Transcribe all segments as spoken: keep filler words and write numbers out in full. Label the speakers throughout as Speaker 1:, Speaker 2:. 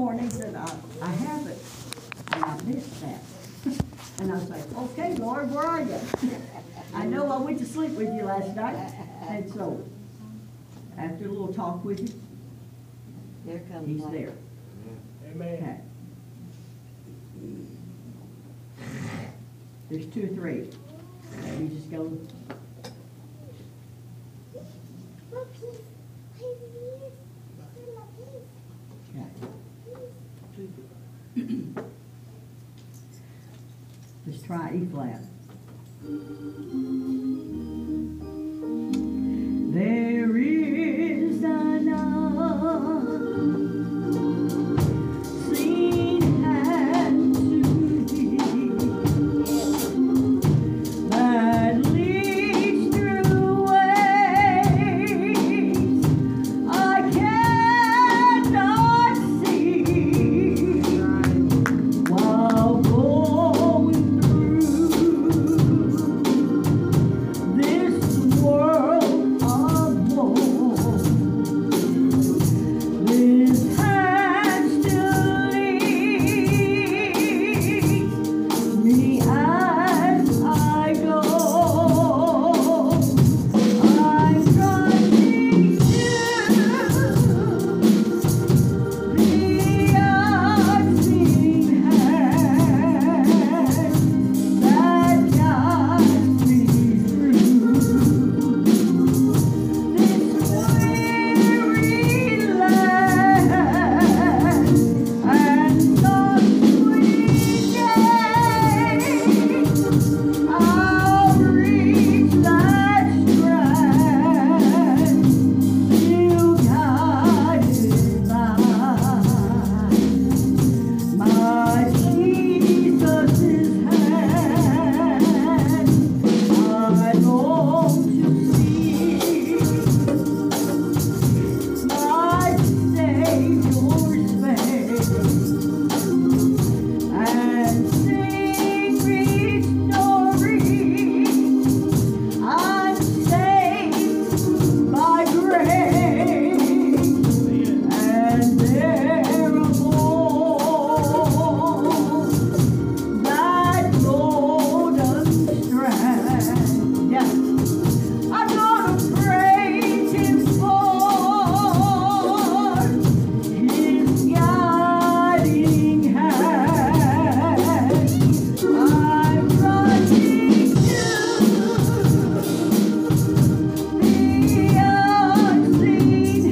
Speaker 1: morning, he said, I, I haven't, and I missed that. And I was like, okay, Lord, where are you? I know I went to sleep with you last night, and so, after a little talk with you,
Speaker 2: There comes
Speaker 1: he's
Speaker 2: one.
Speaker 1: there.
Speaker 3: Amen.
Speaker 1: Okay. There's two or three. You just go. Okay. Let's try E flat. There is an unseen hand to thee that leads through ways I cannot see while going through this world of woe. This hand still leads me as I go. I'm trusting to the unseen hand that guides me through this weary land and some sweet day I'll reach that strand still guided by my Jesus' hand. I long to see my Savior's face and sing victory. I'm saved by grace and there upon that golden strand. Yeah. I'm gonna praise Him for His guiding hand. I'm running to the unseen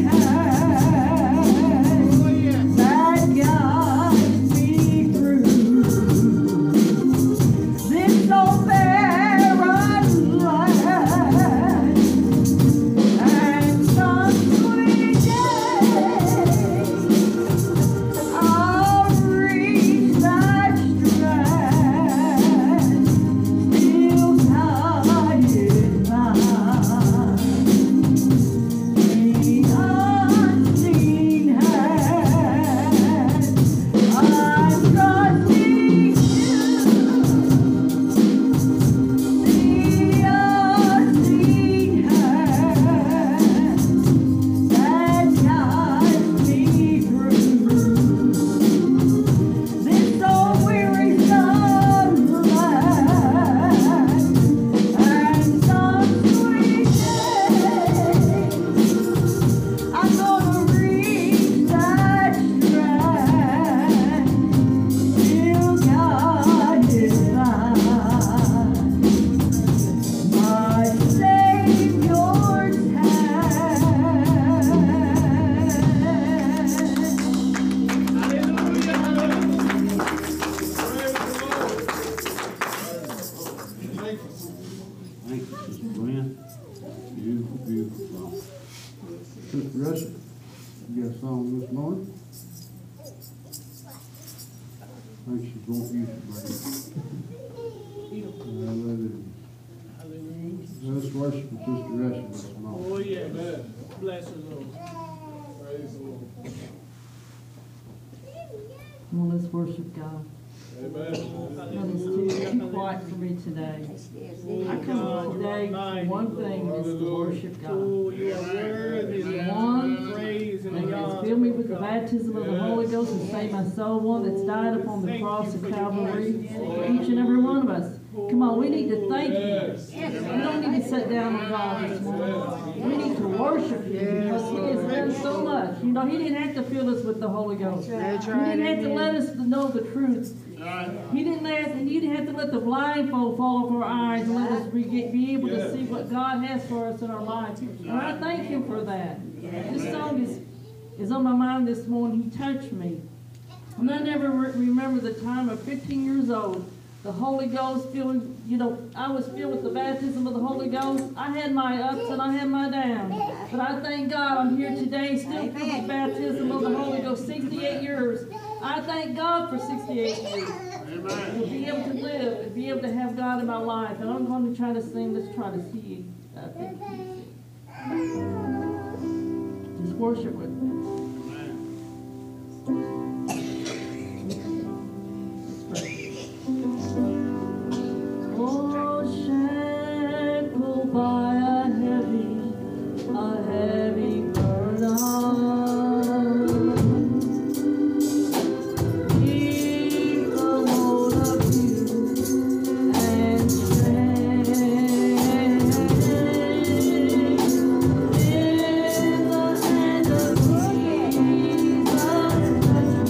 Speaker 1: hand that guides me through this so barren land and some sweet day I'll reach that strand still guided by the unseen hand. I'm trusting to the unseen hand that guides me through this so wearisome land and some sweet day I'm gonna reach that strand still guided by my Savior's hand.
Speaker 3: Hallelujah. Hallelujah. Praise the Lord. Thank you.
Speaker 4: Thank you, Sister Gwen. Beautiful, beautiful song. Sister Russell, you got a song this morning? I think she's going to use it, brother. Hallelujah.
Speaker 3: Hallelujah.
Speaker 4: Let's worship with Sister Russell this morning.
Speaker 3: Oh, yeah. Bless the Lord. Praise the Lord.
Speaker 1: Well, let's worship God.
Speaker 5: That is too, too quiet for me today. I come today for one thing, is to worship God.
Speaker 3: Oh, you are worthy,
Speaker 5: One
Speaker 3: praise and
Speaker 5: And
Speaker 3: the
Speaker 5: has
Speaker 3: honor.
Speaker 5: filled me with the baptism of the Holy Ghost and saved my soul, one that's died upon the cross of Calvary for each and every one of us. Come on, we need to thank Him. We don't need to sit down on God this morning. We need to worship Him because He has done so much. You know, He didn't have to fill us with the Holy Ghost. He didn't have to let us know the truth. He didn't let, and He didn't have to let the blindfold fall off our eyes and let us be, be able to see what God has for us in our lives. And I thank Him for that. This song is, is on my mind this morning. He touched me. And I never re- remember the time of fifteen years old. The Holy Ghost filled, you know, I was filled with the baptism of the Holy Ghost. I had my ups and I had my downs. But I thank God I'm here today still filled with the baptism of the Holy Ghost. sixty-eight years. I thank God for sixty-eight years. To be able to live and be able to have God in my life. And I'm going to try to sing. Let's try to see. I think just worship with me. Oh, shackled by a heavy, a heavy burden. Keep a hold of you and strength. In the hand of Jesus.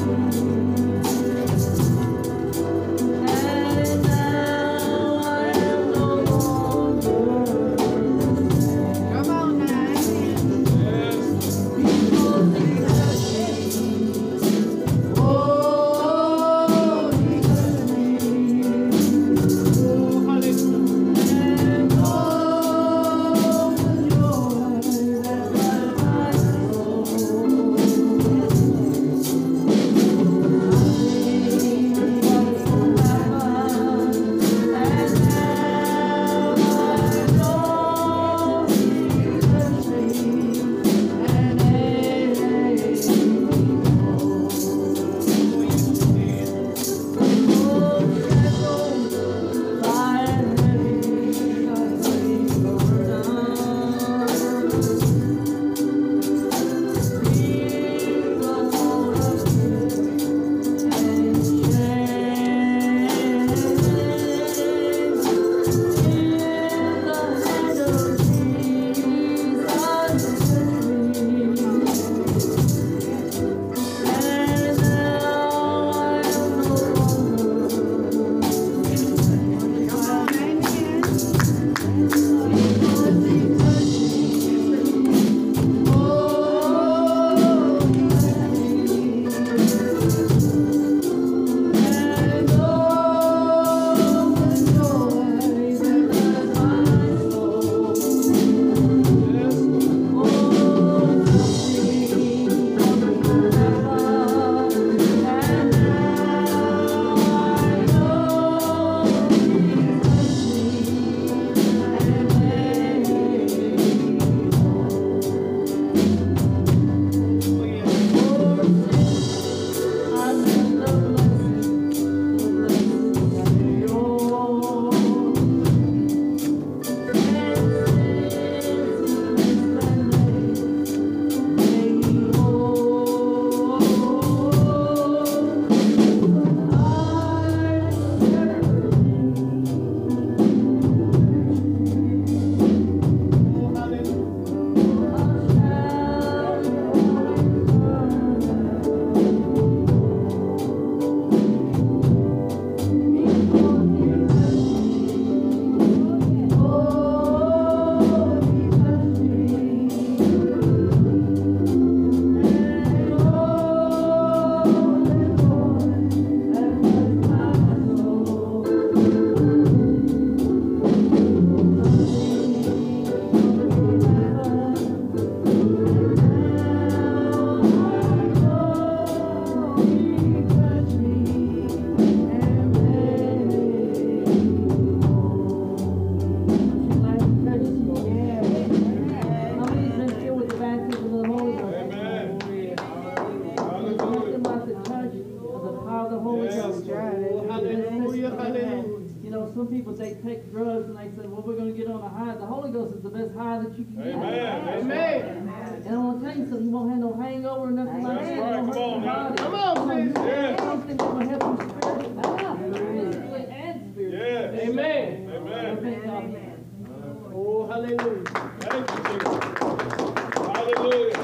Speaker 5: know, some people, they take drugs and they say, well, we're gonna get on a high. The Holy Ghost is the best high that you can get.
Speaker 3: Amen. Amen.
Speaker 5: And I wanna tell you something, you won't have no hangover or nothing like
Speaker 3: That's
Speaker 5: that.
Speaker 3: right.
Speaker 5: It won't hurt
Speaker 3: Come
Speaker 5: your
Speaker 3: on,
Speaker 5: body.
Speaker 3: sis.
Speaker 5: Come on, you
Speaker 3: Yeah.
Speaker 5: have something that will help you spiritually, physically, and spiritually.
Speaker 3: Yes.
Speaker 5: I
Speaker 3: Amen. Amen.
Speaker 5: thank God for that.
Speaker 3: Oh, hallelujah. Thank you, Jesus. Hallelujah.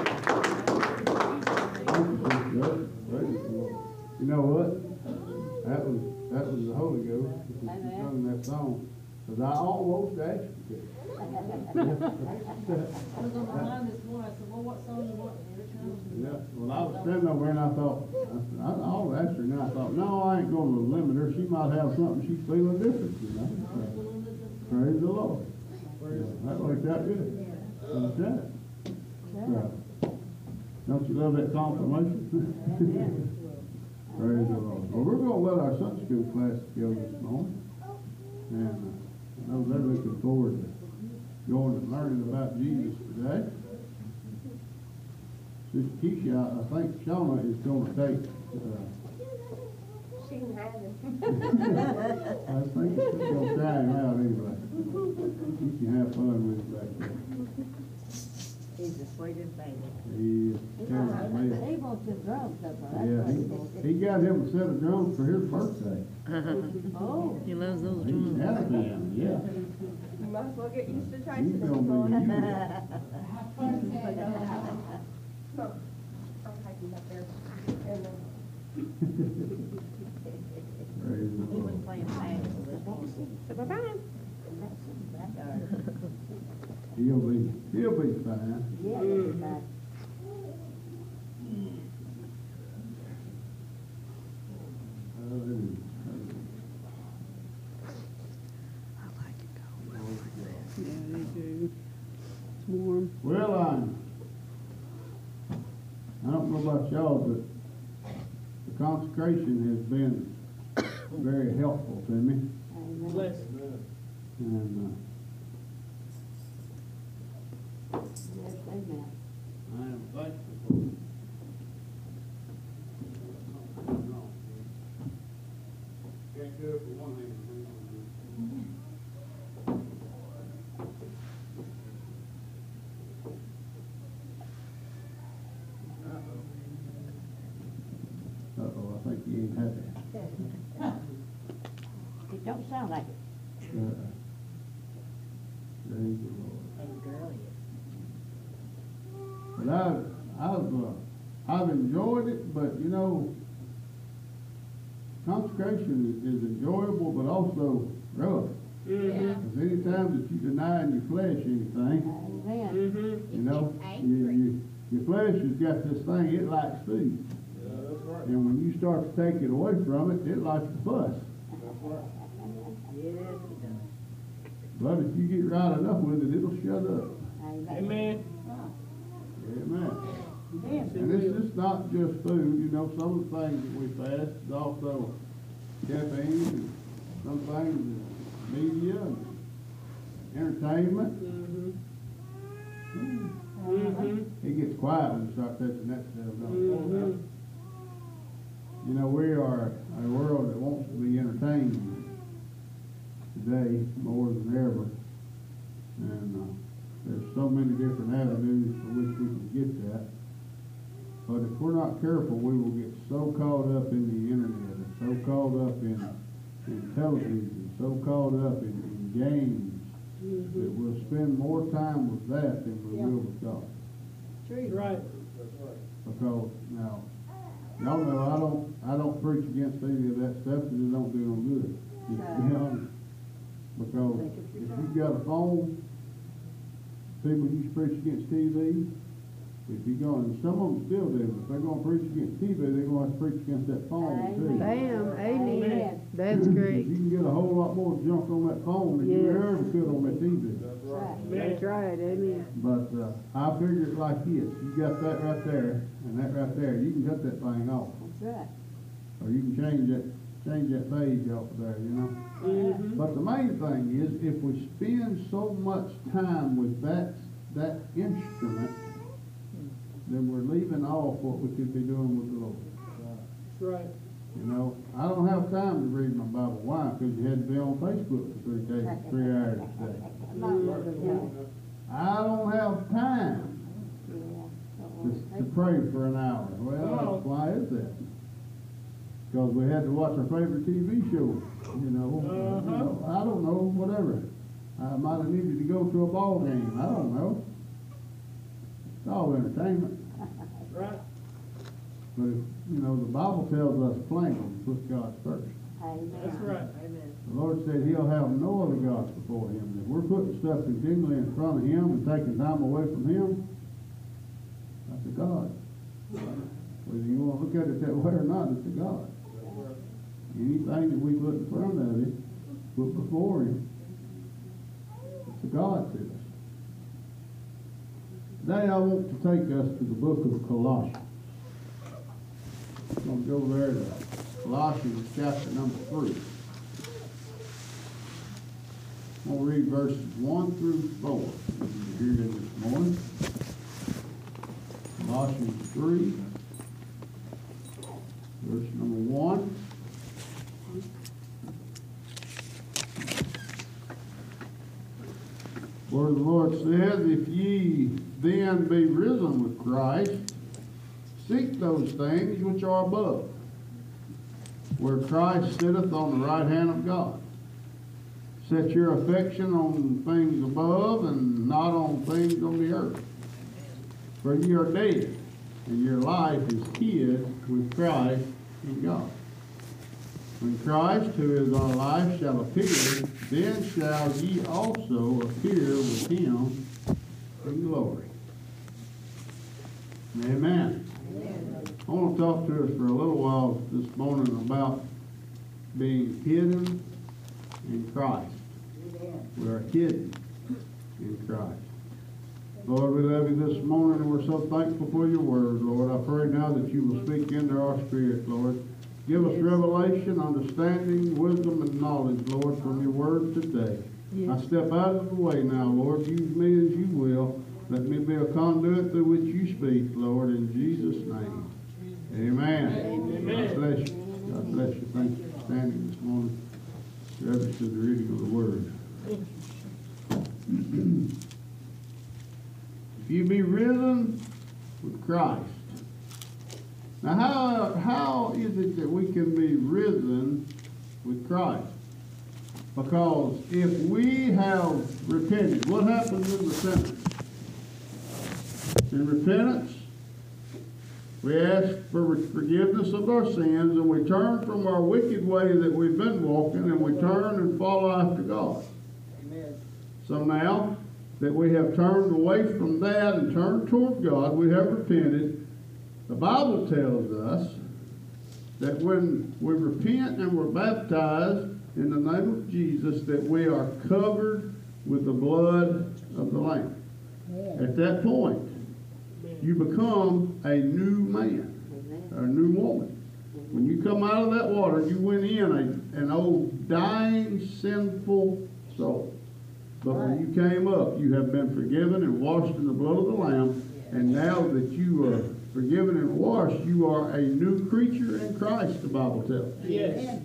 Speaker 4: You know what? That was, that was the Holy Ghost, that was sung that song, cause I almost asked you.
Speaker 5: I was on the line this morning, I said, well, what song you want?
Speaker 4: Yeah, well, I was standing over there and I thought, I said, I, I'll ask her, and I thought, no, I ain't gonna limit her, she might have something she's feeling different, you know? Praise the Lord. Yeah, that worked out good. That's that. So, don't you love that confirmation? Praise the Lord. Well, we're gonna let our Sunday school class go this morning. And uh, I know they're looking forward to going and learning about Jesus today. Sister Keisha, I, I think Shauna is gonna take, uh,
Speaker 6: She can have him.
Speaker 4: I think she's gonna try him out anyway. You can have fun with him back there.
Speaker 2: He's the sweetest baby.
Speaker 4: He is terrible, man.
Speaker 2: He wants his drums up there.
Speaker 4: Yeah, he, he got him a set of drums for his birthday.
Speaker 2: Oh.
Speaker 5: He loves those
Speaker 4: He
Speaker 5: drums.
Speaker 4: had them, yeah.
Speaker 6: You might as well get used to
Speaker 4: He's
Speaker 6: Tracy.
Speaker 4: gonna be huge.
Speaker 6: Come on, I'll take him up there. And then
Speaker 4: Praise the
Speaker 2: He was
Speaker 4: Lord.
Speaker 2: playing tag with us.
Speaker 6: say bye-bye.
Speaker 4: He'll be, he'll be fine.
Speaker 2: Yeah, he's back.
Speaker 4: Hallelujah. Well, I, I don't know about y'all, but the consecration has been very helpful to me.
Speaker 3: Bless.
Speaker 4: And,
Speaker 2: Yes, amen.
Speaker 4: uh, I am thankful for it. Can't do it for one hand. Uh-oh, I think he ain't happy.
Speaker 2: It don't sound like it.
Speaker 4: Uh, Praise the Lord.
Speaker 2: And girl,
Speaker 4: But I've, I've, uh, I've enjoyed it, but you know, consecration is, is enjoyable, but also rough.
Speaker 3: Mm-hmm.
Speaker 4: Because any time that you deny in your flesh anything,
Speaker 2: amen.
Speaker 3: Mm-hmm.
Speaker 4: you know, you, you, your flesh has got this thing, it likes food.
Speaker 3: Yeah, that's right.
Speaker 4: And when you start to take it away from it, it likes to fuss.
Speaker 3: That's right.
Speaker 2: Yes, it does.
Speaker 4: But if you get right enough with it, it'll shut up.
Speaker 2: Amen.
Speaker 3: Amen.
Speaker 4: Amen.
Speaker 2: Yes,
Speaker 4: And it's just not just food, you know, some of the things that we fast is also caffeine, and some things is media, and entertainment.
Speaker 3: Mm-hmm.
Speaker 4: Mm-hmm.
Speaker 3: Mm-hmm.
Speaker 4: It gets quiet when you start touching that stuff, don't it?
Speaker 3: Mm-hmm.
Speaker 4: You know, we are a world that wants to be entertained today more than ever. And uh, there's so many different avenues for which we can get that. But if we're not careful, we will get so caught up in the internet, and so caught up in, in television, so caught up in, in games, that we'll spend more time with that than we will with God.
Speaker 3: True. Right.
Speaker 4: Because now, y'all know I don't I don't preach against any of that stuff, because it don't do no good. Just to be honest. Because if you've got a phone, people used to preach against T V. If you're going, and some of them still do, but if they're going to preach against T V, they're going to have to preach against that phone too.
Speaker 6: Bam, amen.
Speaker 2: Amen.
Speaker 6: That's
Speaker 4: You
Speaker 6: great.
Speaker 4: can get a whole lot more junk on that phone than you
Speaker 6: Yes.
Speaker 4: ever could on that T V.
Speaker 3: That's
Speaker 2: right.
Speaker 6: That's right, amen.
Speaker 4: But uh, I figure it like this: you got that right there, and that right there. You can cut that thing off,
Speaker 2: That's right.
Speaker 4: or you can change that change that page off of there. You know.
Speaker 3: Mm-hmm.
Speaker 4: But the main thing is, if we spend so much time with that that instrument, then we're leaving off what we could be doing with the Lord.
Speaker 3: That's right.
Speaker 4: You know, I don't have time to read my Bible. Why? Because you had to be on Facebook for three days, three hours a day. I don't have time to, to pray for an hour. Well, why is that? Because we had to watch our favorite T V show. You know,
Speaker 3: Uh-huh.
Speaker 4: you know, I don't know, whatever. I might have needed to go to a ball game. I don't know. It's all entertainment.
Speaker 3: Right.
Speaker 4: But, if, you know, the Bible tells us plainly to put God first.
Speaker 3: That's right.
Speaker 4: The Lord said he'll have no other gods before him. If we're putting stuff continually in front of him and taking time away from him, that's a God. Whether you want to look at it that way or not, it's a God. Anything that we put in front of him, put before him, it's a God to us. Today I want to take us to the book of Colossians. I'm going to go there to Colossians chapter number three. I'm going to read verses one through four. You're here this morning. Colossians three, verse number one. Where the Lord says, if ye then be risen with Christ, seek those things which are above, where Christ sitteth on the right hand of God. Set your affection on things above and not on things on the earth. For ye are dead, and your life is hid with Christ in God. When Christ, who is our life, shall appear, then shall ye also appear with him in glory. Amen. I want to talk to us for a little while this morning about being hidden in Christ. We are hidden in Christ. Lord, we love you this morning, and we're so thankful for your word, Lord. I pray now that you will speak into our spirit, Lord. Give us revelation, understanding, wisdom, and knowledge, Lord, from your word today.
Speaker 5: Yes.
Speaker 4: I step out of the way now, Lord. Use me as you will. Let me be a conduit through which you speak, Lord, in Jesus' name. Amen.
Speaker 3: Amen.
Speaker 4: God bless you. God bless you. Thank you for standing this morning. Reverence to the reading of the word. If you be risen with Christ. Now, how, how is it that we can be risen with Christ? Because if we have repented, what happens in repentance? In repentance, we ask for forgiveness of our sins, and we turn from our wicked way that we've been walking, and we turn and follow after God.
Speaker 3: Amen.
Speaker 4: So now that we have turned away from that and turned toward God, we have repented. The Bible tells us that when we repent and we're baptized in the name of Jesus, that we are covered with the blood of the Lamb. At that point, you become a new man, or a new woman. When you come out of that water, you went in a, an old dying, sinful soul. But when you came up, you have been forgiven and washed in the blood of the Lamb. And now that you are forgiven and washed, you are a new creature in Christ, the Bible tells us.
Speaker 3: Yes.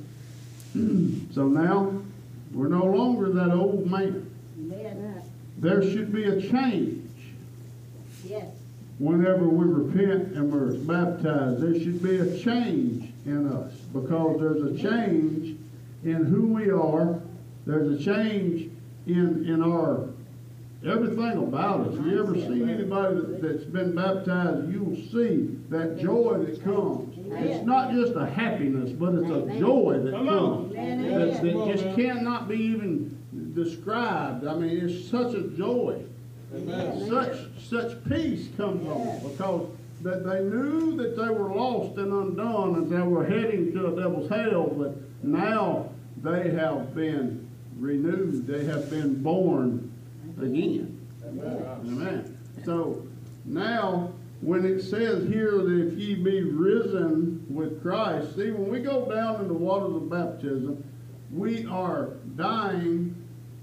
Speaker 4: So now, we're no longer that old man. There should be a change.
Speaker 2: Yes.
Speaker 4: Whenever we repent and we're baptized, there should be a change in us, because there's a change in who we are. There's a change in in our everything about us. You ever see anybody that, that's been baptized, you'll see that joy that comes. It's not just a happiness, but it's a joy that
Speaker 3: Come on.
Speaker 4: comes that, that just cannot be even described. I mean, it's such a joy. Such such peace comes on, because that they knew that they were lost and undone, and they were heading to the devil's hell, but now they have been renewed. They have been born again. Amen. So now, when it says here that if ye be risen with Christ, see, when we go down in the waters of baptism, we are dying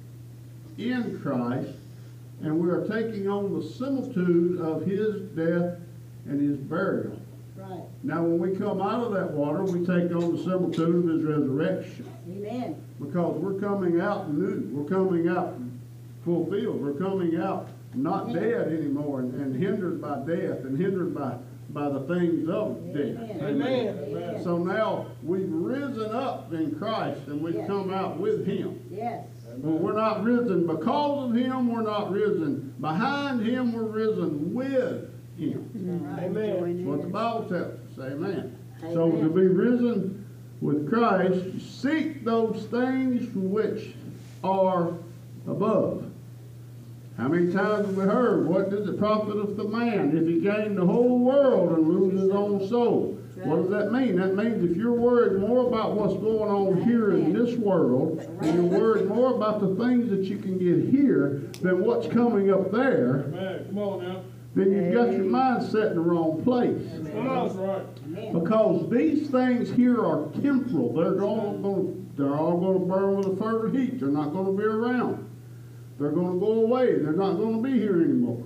Speaker 4: in Christ, and we are taking on the similitude of his death and his burial.
Speaker 1: Right.
Speaker 4: Now, when we come out of that water, we take on the similitude of his resurrection.
Speaker 1: Amen.
Speaker 4: Because we're coming out new, we're coming out fulfilled, we're coming out not dead anymore and, and hindered by death and hindered by, by the things of death.
Speaker 1: Amen.
Speaker 3: Amen.
Speaker 4: So now we've risen up in Christ and we've
Speaker 1: Yes.
Speaker 4: come out with him.
Speaker 1: Yes.
Speaker 4: Well, we're not risen because of him, we're not risen behind him, we're risen with him.
Speaker 3: Amen.
Speaker 4: That's what the Bible tells us, amen. So to be risen with Christ, seek those things which are above. How many times have we heard, what does it profiteth the man if he gain the whole world and lose his own soul? What does that mean? That means if you're worried more about what's going on here in this world, and you're worried more about the things that you can get here than what's coming up there,
Speaker 3: Amen. Come on now.
Speaker 4: then you've got your mind set in the wrong place.
Speaker 3: Come on, that's right.
Speaker 4: Because these things here are temporal. They're all going, they're all going to burn with a fervent heat. They're not going to be around. They're going to go away. They're not going to be here anymore.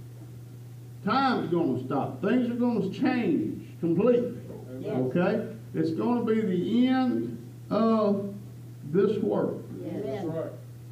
Speaker 4: Time's going to stop. Things are going to change completely. Okay? It's going to be the end of this world.
Speaker 3: That's right.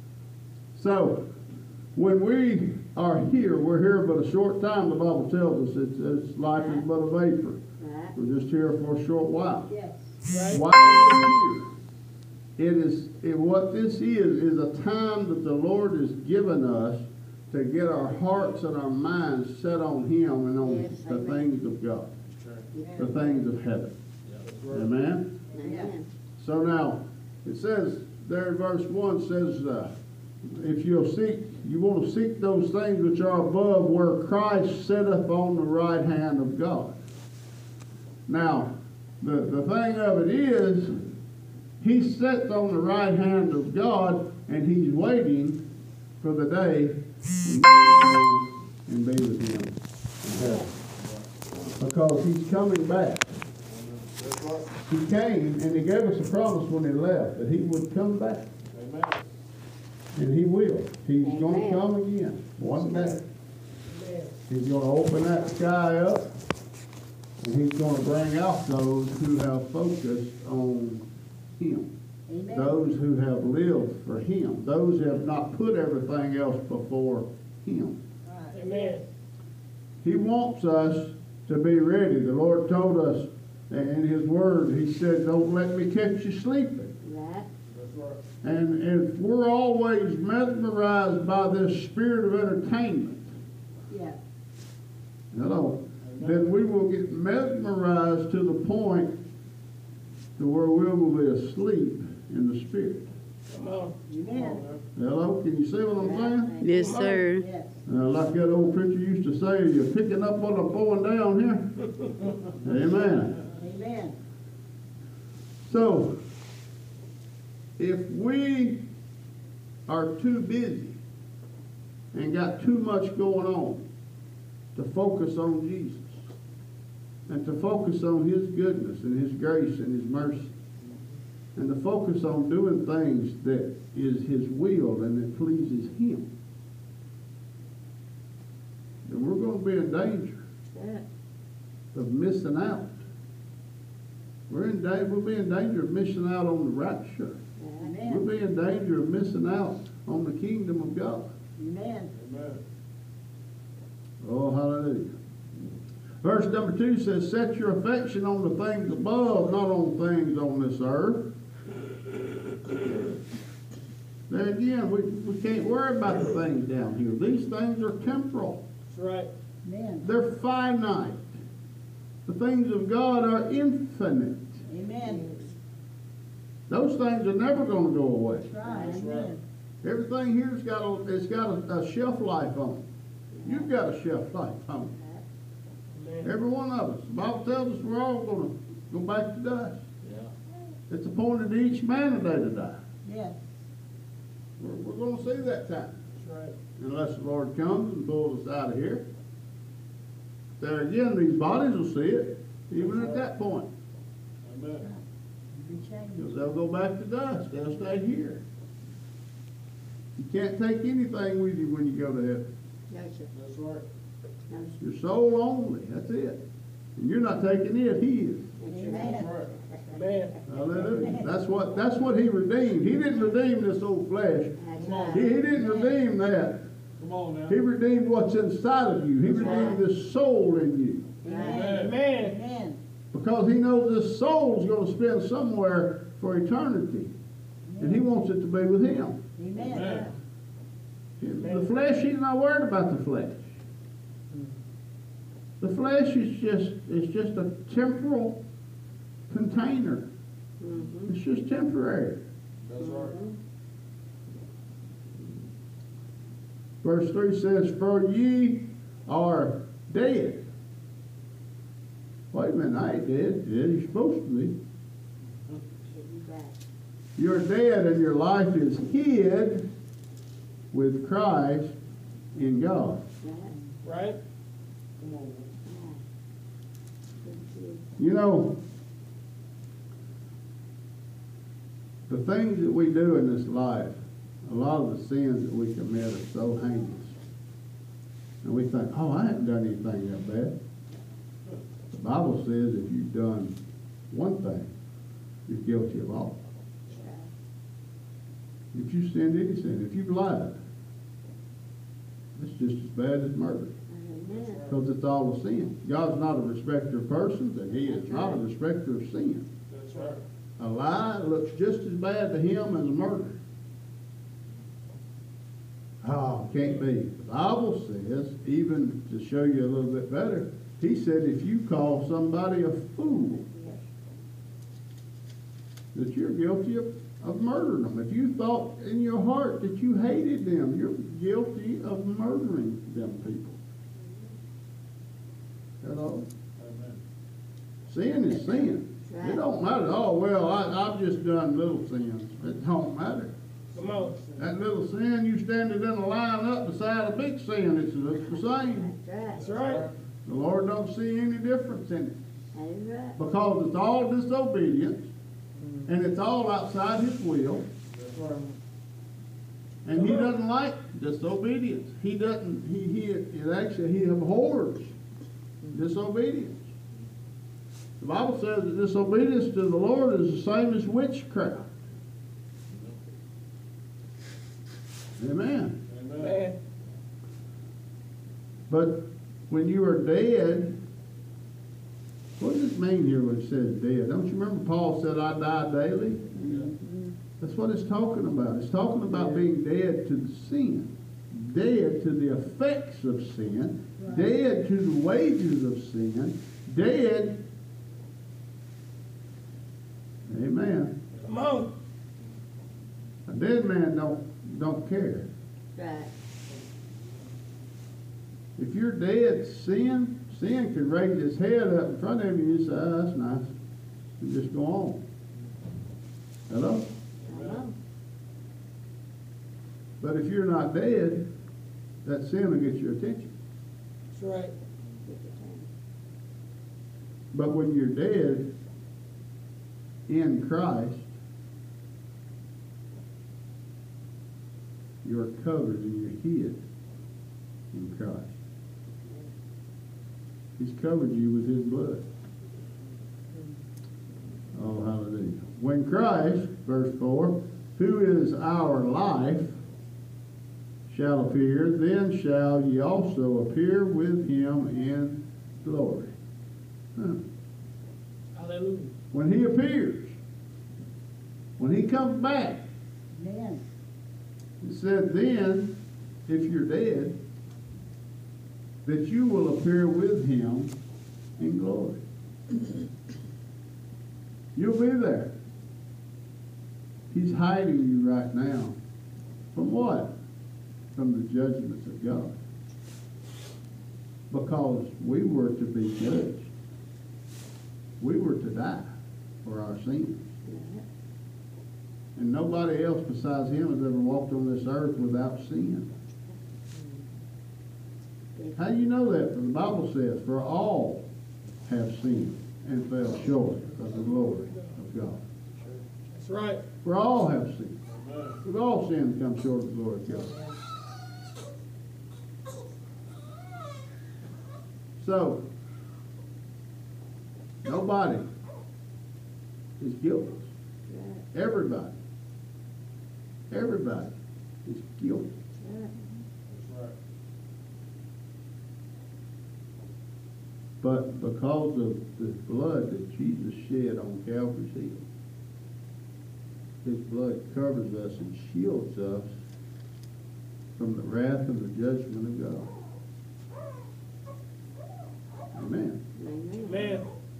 Speaker 4: So, when we are here, we're here but a short time. The Bible tells us it's, it's life is but a vapor.
Speaker 1: Right.
Speaker 4: We're just here for a short while.
Speaker 1: Yes.
Speaker 3: Right.
Speaker 4: While we're here, it is it, what this is is a time that the Lord has given us to get our hearts and our minds set on Him and on
Speaker 1: Yes,
Speaker 4: the
Speaker 1: amen.
Speaker 4: things of God, the things of heaven. Amen.
Speaker 1: Amen.
Speaker 4: So now it says there in verse one says, uh, if you'll seek, you want to seek those things which are above, where Christ sitteth on the right hand of God. Now, the, the thing of it is, he sits on the right hand of God, and he's waiting for the day when you come and be with him in heaven. Because he's coming back. He came, and he gave us a promise when he left, that he would come back.
Speaker 3: Amen.
Speaker 4: And he will. He's going to
Speaker 1: Amen.
Speaker 4: come again one day. He's going to open that sky up, and he's going to bring out those who have focused on him.
Speaker 1: Amen.
Speaker 4: Those who have lived for him. Those who have not put everything else before him.
Speaker 1: Right.
Speaker 3: Amen.
Speaker 4: He wants us to be ready. The Lord told us in his word, he said, don't let me catch you sleeping.
Speaker 1: Right.
Speaker 3: That's right.
Speaker 4: And if we're always mesmerized by this spirit of entertainment,
Speaker 1: Yeah.
Speaker 4: hello, then we will get mesmerized to the point to where we will be asleep in the spirit.
Speaker 3: Come on.
Speaker 1: Amen.
Speaker 4: Hello, can you see what I'm saying?
Speaker 6: Yes, sir.
Speaker 1: Yes.
Speaker 4: Uh, like that old preacher used to say, you're picking up what I'm throwing down here. Amen.
Speaker 1: Amen.
Speaker 4: So, if we are too busy and got too much going on to focus on Jesus and to focus on his goodness and his grace and his mercy and to focus on doing things that is his will and that pleases him, then we're going to be in danger
Speaker 1: Yeah.
Speaker 4: of missing out. We're in da- we'll be in danger of missing out on the rapture. We'll
Speaker 1: Amen.
Speaker 4: be in danger of missing out on the kingdom of God.
Speaker 1: Amen.
Speaker 3: Amen.
Speaker 4: Oh, hallelujah. Verse number two says, set your affection on the things above, not on things on this earth. There again, we, we can't worry about the things down here. These things are temporal.
Speaker 3: That's right.
Speaker 1: Amen.
Speaker 4: They're finite. The things of God are infinite.
Speaker 1: Amen.
Speaker 4: Those things are never going to go away.
Speaker 1: That's right.
Speaker 3: That's
Speaker 1: Amen.
Speaker 4: Everything here's got a, it's got a, a shelf life on it. You've got a shelf life on it.
Speaker 3: Amen.
Speaker 4: Every one of us. The Bible tells us we're all going to go back to dust.
Speaker 3: Yeah.
Speaker 4: It's appointed to each man a day to die.
Speaker 1: Yes.
Speaker 4: We're, we're going to see that time.
Speaker 3: That's right.
Speaker 4: Unless the Lord comes and pulls us out of here. There again, these bodies will see it, even at that point.
Speaker 3: Amen.
Speaker 1: Be changed.
Speaker 4: Because they'll go back to dust. They'll stay here. You can't take anything with you when you go to heaven.
Speaker 1: No, sir.
Speaker 3: That's right.
Speaker 1: No, sir.
Speaker 4: Your soul only. That's it. And you're not taking it, he is.
Speaker 3: That's right. Amen.
Speaker 4: Hallelujah. That's what, that's what he redeemed. He didn't redeem this old flesh.
Speaker 2: That's
Speaker 3: Come on.
Speaker 4: He,
Speaker 2: right.
Speaker 4: he didn't redeem that.
Speaker 3: Come on now.
Speaker 4: He redeemed what's inside of you. He redeemed the soul in you.
Speaker 3: Amen.
Speaker 2: Amen.
Speaker 4: Because he knows this soul's going to spend somewhere for eternity. And he wants it to be with him.
Speaker 3: Amen.
Speaker 4: The flesh, he's not worried about the flesh. The flesh is just, it's just a temporal container.
Speaker 2: Mhm.
Speaker 4: It's just temporary.
Speaker 3: That's right.
Speaker 4: Verse three says, for ye are dead. Wait a minute, I ain't dead. Yeah, you're supposed to be. You're dead and your life is hid with Christ in God.
Speaker 3: Right? Come on.
Speaker 4: You know, the things that we do in this life, a lot of the sins that we commit are so heinous. And we think, oh, I haven't done anything that bad. The Bible says if you've done one thing, you're guilty of all. If you sinned any sin, if you've lied, it's just as bad as murder. Because it's all a sin. God's not a respecter of persons, and he is not a respecter of sin.
Speaker 3: That's right.
Speaker 4: A lie looks just as bad to him as a murder. Oh, can't be. The Bible says, even to show you a little bit better, he said if you call somebody a fool, that you're guilty of, of murdering them. If you thought in your heart that you hated them, you're guilty of murdering them people. That all?
Speaker 3: Amen.
Speaker 4: Sin is sin. It don't matter. Oh, well, I, I've just done little sins. It don't matter.
Speaker 3: Come on.
Speaker 4: That little sin, you standing in a line up beside a big sin, it's, it's the same.
Speaker 3: That's right.
Speaker 4: The Lord don't see any difference in it.
Speaker 2: That's right.
Speaker 4: Because it's all disobedience, and it's all outside his will,
Speaker 3: That's right.
Speaker 4: and he doesn't like disobedience. He doesn't, he, he, it actually, he abhors disobedience. The Bible says that disobedience to the Lord is the same as witchcraft. Amen.
Speaker 3: Amen.
Speaker 4: But when you are dead, what does it mean here when it says dead? Don't you remember Paul said, I die daily? That's what it's talking about. It's talking about being dead to the sin, dead to the effects of sin, dead to the wages of sin, dead. Amen.
Speaker 3: Come on.
Speaker 4: A dead man don't, don't care.
Speaker 2: Right.
Speaker 4: If you're dead, sin, sin can raise its head up in front of you and you say, oh, that's nice. And just go on. Hello?
Speaker 2: Hello.
Speaker 4: But if you're not dead, that sin will get your attention.
Speaker 3: That's right.
Speaker 4: But when you're dead in Christ, you're covered and you're hid in Christ. He's covered you with his blood. Oh, hallelujah. When Christ, verse four, who is our life, shall appear, then shall ye also appear with him in glory. Huh.
Speaker 3: Hallelujah.
Speaker 4: When he appears, when he comes back,
Speaker 1: Amen.
Speaker 4: it said then, if you're dead, that you will appear with him in glory. You'll be there. He's hiding you right now. From what? From the judgments of God. Because we were to be judged. We were to die for our sins. And nobody else besides him has ever walked on this earth without sin. How do you know that? For the Bible says, for all have sinned and fell short of the glory of God.
Speaker 3: That's right.
Speaker 4: For all have sinned.
Speaker 3: Amen.
Speaker 4: We've all sinned and come short of the glory of God. So, Nobody is guiltless.
Speaker 2: Right.
Speaker 4: Everybody. Everybody is guilty.
Speaker 2: Right.
Speaker 3: That's right.
Speaker 4: But because of the blood that Jesus shed on Calvary's hill, his blood covers us and shields us from the wrath and the judgment of God. Amen.
Speaker 2: Amen.
Speaker 3: Amen.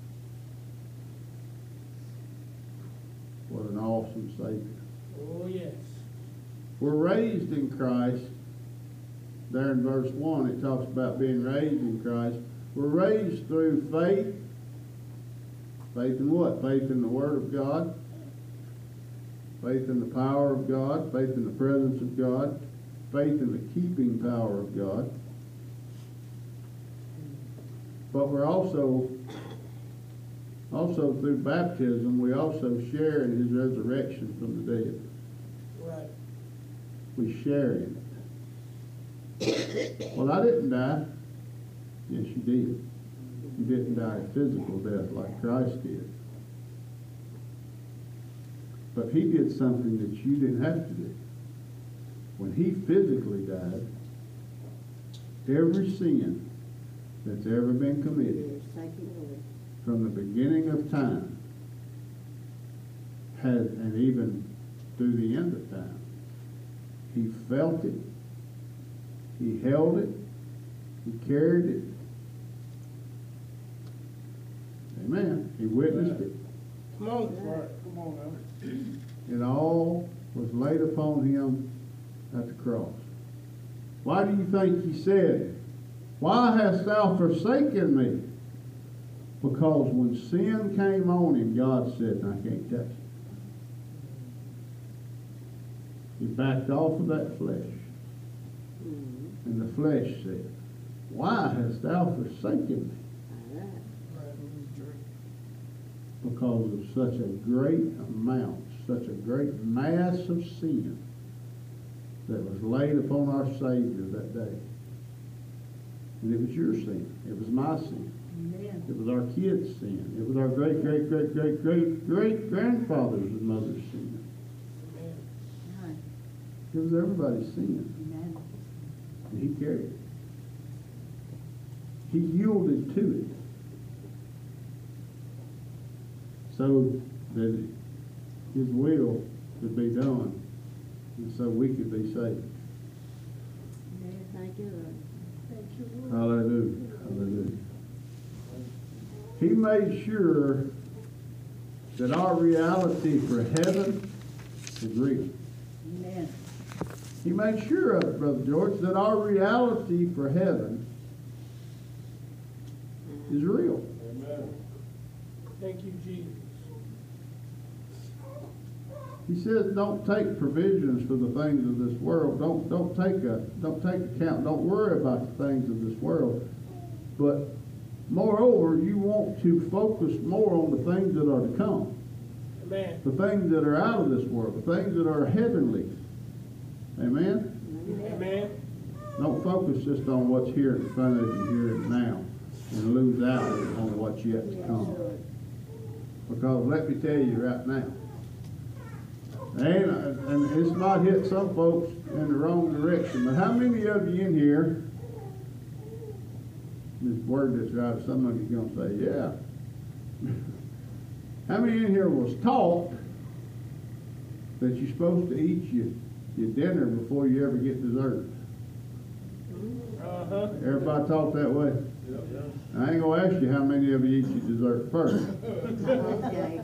Speaker 4: What an awesome Savior.
Speaker 3: Oh, yes.
Speaker 4: We're raised in Christ. There in verse one, it talks about being raised in Christ. We're raised through faith. Faith in what? Faith in the Word of God. Faith in the power of God. Faith in the presence of God. Faith in the keeping power of God. But we're also, also through baptism, we also share in his resurrection from the dead.
Speaker 3: Right.
Speaker 4: We share in it. Well, I didn't die. Yes, you did. You didn't die a physical death like Christ did. But he did something that you didn't have to do. When he physically died, every sin that's ever been committed
Speaker 2: Yes, thank you, Lord.
Speaker 4: from the beginning of time has, and even through the end of time, he felt it, he held it, he carried it. Amen. He witnessed it.
Speaker 3: Come on. That's right. Come on now.
Speaker 4: It all was laid upon him at the cross. Why do you think he said, "Why hast thou forsaken me?" Because when sin came on him, God said, "I can't touch it." He backed off of that flesh.
Speaker 2: Mm-hmm.
Speaker 4: And the flesh said, "Why hast thou forsaken me?"
Speaker 2: All right.
Speaker 4: Because of such a great amount, such a great mass of sin that was laid upon our Savior that day. And it was your sin. It was my sin.
Speaker 1: Amen.
Speaker 4: It was our kids' sin. It was our great, great, great, great, great, great grandfather's and mother's sin.
Speaker 3: Amen.
Speaker 1: Right.
Speaker 4: It was everybody's sin.
Speaker 1: Amen.
Speaker 4: And he carried it. He yielded to it. So that his will could be done, and so we could be saved.
Speaker 2: Thank you, Lord.
Speaker 1: Thank you, Lord.
Speaker 4: Hallelujah. Hallelujah. He made sure that our reality for heaven is real.
Speaker 1: Amen.
Speaker 4: He made sure of it, Brother George, that our reality for heaven is real.
Speaker 3: Amen. Thank you, Jesus.
Speaker 4: He says, don't take provisions for the things of this world. Don't don't take a don't take account. Don't worry about the things of this world. But moreover, you want to focus more on the things that are to come.
Speaker 3: Amen.
Speaker 4: The things that are out of this world, the things that are heavenly. Amen?
Speaker 3: Amen.
Speaker 4: Don't focus just on what's here in front of you here and now and lose out on what's yet to come. Because let me tell you right now, and, and it's not hit some folks in the wrong direction, but how many of you in here, this word that's right, some of you going to say, yeah. How many in here was taught that you're supposed to eat your, your dinner before you ever get dessert?
Speaker 3: Uh-huh.
Speaker 4: Everybody taught that way? I ain't gonna ask you how many of you eat your dessert first.
Speaker 2: Okay.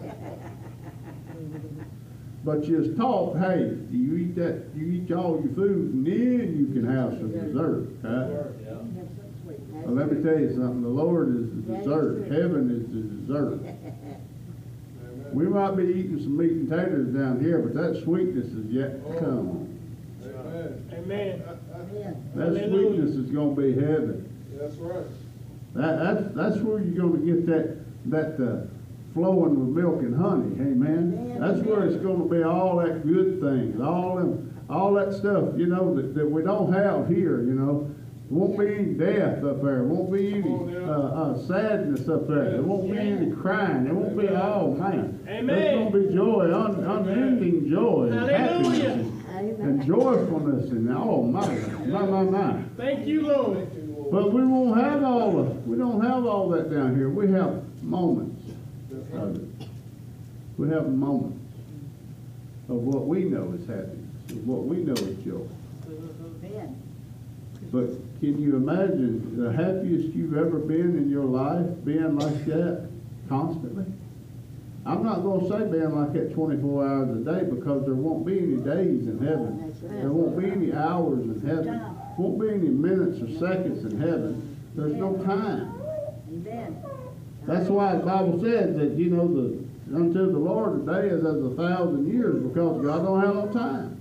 Speaker 4: But you was taught, hey, you eat that, you eat all your food, and then you can have some dessert. Right? Well, let me tell you something. The Lord is the dessert. Heaven is the dessert. We might be eating some meat and taters down here, but that sweetness is yet to come.
Speaker 3: Amen.
Speaker 4: That sweetness is going to be heaven.
Speaker 7: That's right.
Speaker 4: That, that's, that's where you're going to get that, that uh, flowing with milk and honey. Amen. That's where it's going to be all that good things, all them, all that stuff, you know, that, that we don't have here, you know. won't be any death up there. Won't be any uh, uh, sadness up there. There won't be any crying. There won't be, oh man.
Speaker 3: Amen.
Speaker 4: There's going to be joy, un, unending joy, and
Speaker 3: Hallelujah.
Speaker 4: happiness, and, and joyfulness, and oh my, my, my, my.
Speaker 3: Thank you, Lord.
Speaker 4: But we won't have all of, we don't have all that down here. We have moments of it. We have moments of what we know is happiness, of what we know is joy.
Speaker 1: Amen.
Speaker 4: But can you imagine the happiest you've ever been in your life, being like that constantly? I'm not going to say being like that twenty-four hours a day, because there won't be any days in heaven.
Speaker 2: That's right.
Speaker 4: There won't be any hours in heaven. Won't be any minutes or seconds in heaven. There's no time.
Speaker 1: Amen.
Speaker 4: That's why the Bible says that, you know, the unto the Lord a day is as a thousand years, because God don't have no time.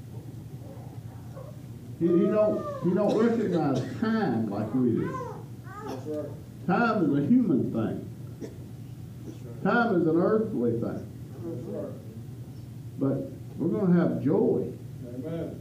Speaker 4: He, he don't he don't recognize time like we do.
Speaker 3: That's right.
Speaker 4: Time is a human thing. Time is an earthly thing.
Speaker 3: That's right.
Speaker 4: But we're going to have joy,
Speaker 3: Amen.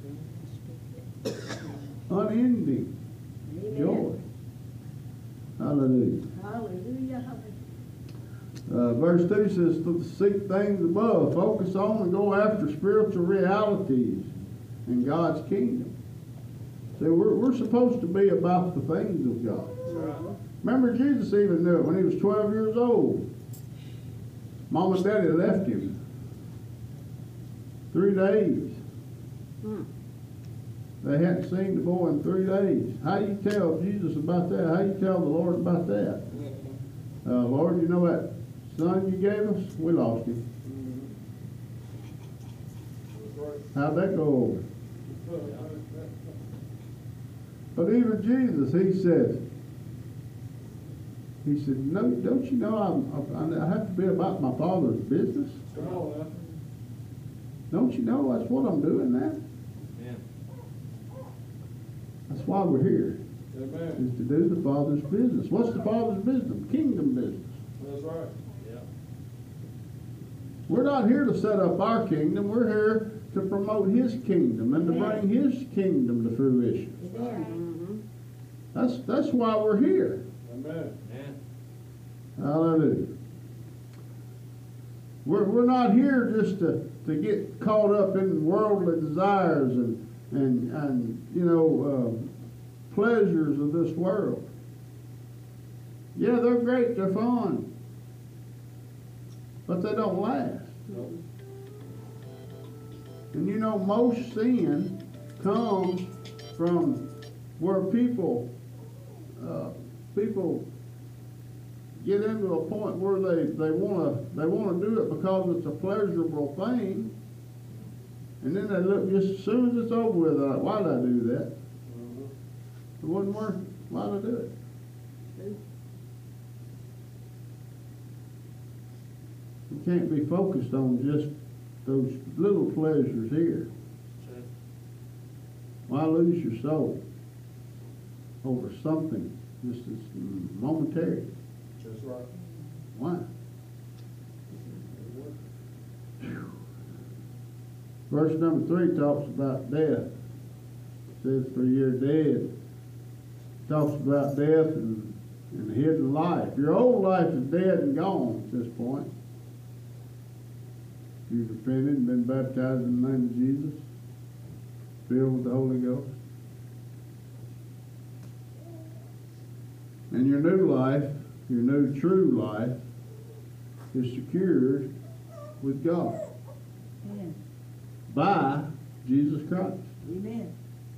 Speaker 4: unending joy. Hallelujah.
Speaker 1: Hallelujah.
Speaker 4: Uh, verse two says to seek things above, focus on and go after spiritual realities in God's kingdom. See, we're, we're supposed to be about the things of God. Remember, Jesus even knew it when he was twelve years old. Mom and Daddy left him three days.
Speaker 2: Hmm.
Speaker 4: They hadn't seen the boy in three days. How do you tell Jesus about that? How do you tell the Lord about that? Uh, Lord, you know that son you gave us? We lost him. How'd that go over? But even Jesus, he said, he said, no, don't you know I'm, I have to be about my Father's business?
Speaker 3: Come on now.
Speaker 4: Don't you know that's what I'm doing now? That's why we're here,
Speaker 3: Amen.
Speaker 4: is to do the Father's business. What's the Father's business? Kingdom business.
Speaker 3: That's right.
Speaker 4: We're not here to set up our kingdom. We're here to promote His kingdom and to bring His kingdom to fruition.
Speaker 2: Amen.
Speaker 4: That's that's why we're here.
Speaker 3: Amen.
Speaker 4: Hallelujah. We're, we're not here just to, to get caught up in worldly desires and, and, and you know, uh, pleasures of this world. Yeah, they're great, they're fun, but they don't last. And you know, most sin comes from where people, uh, people get into a point where they, they want to they want to do it because it's a pleasurable thing, and then they look just as soon as it's over with, they're like, why did I do that? It wasn't worth it. Why did I do it? You can't be focused on just those little pleasures here. Why lose your soul over something just as momentary?
Speaker 3: That's right.
Speaker 4: Why? Phew. Verse number three talks about death. It says, for you're dead. It talks about death and, and hidden life. Your old life is dead and gone at this point. You've repented and been baptized in the name of Jesus, filled with the Holy Ghost. And your new life, your new true life, is secured with God
Speaker 1: Amen.
Speaker 4: by Jesus Christ.
Speaker 1: Amen.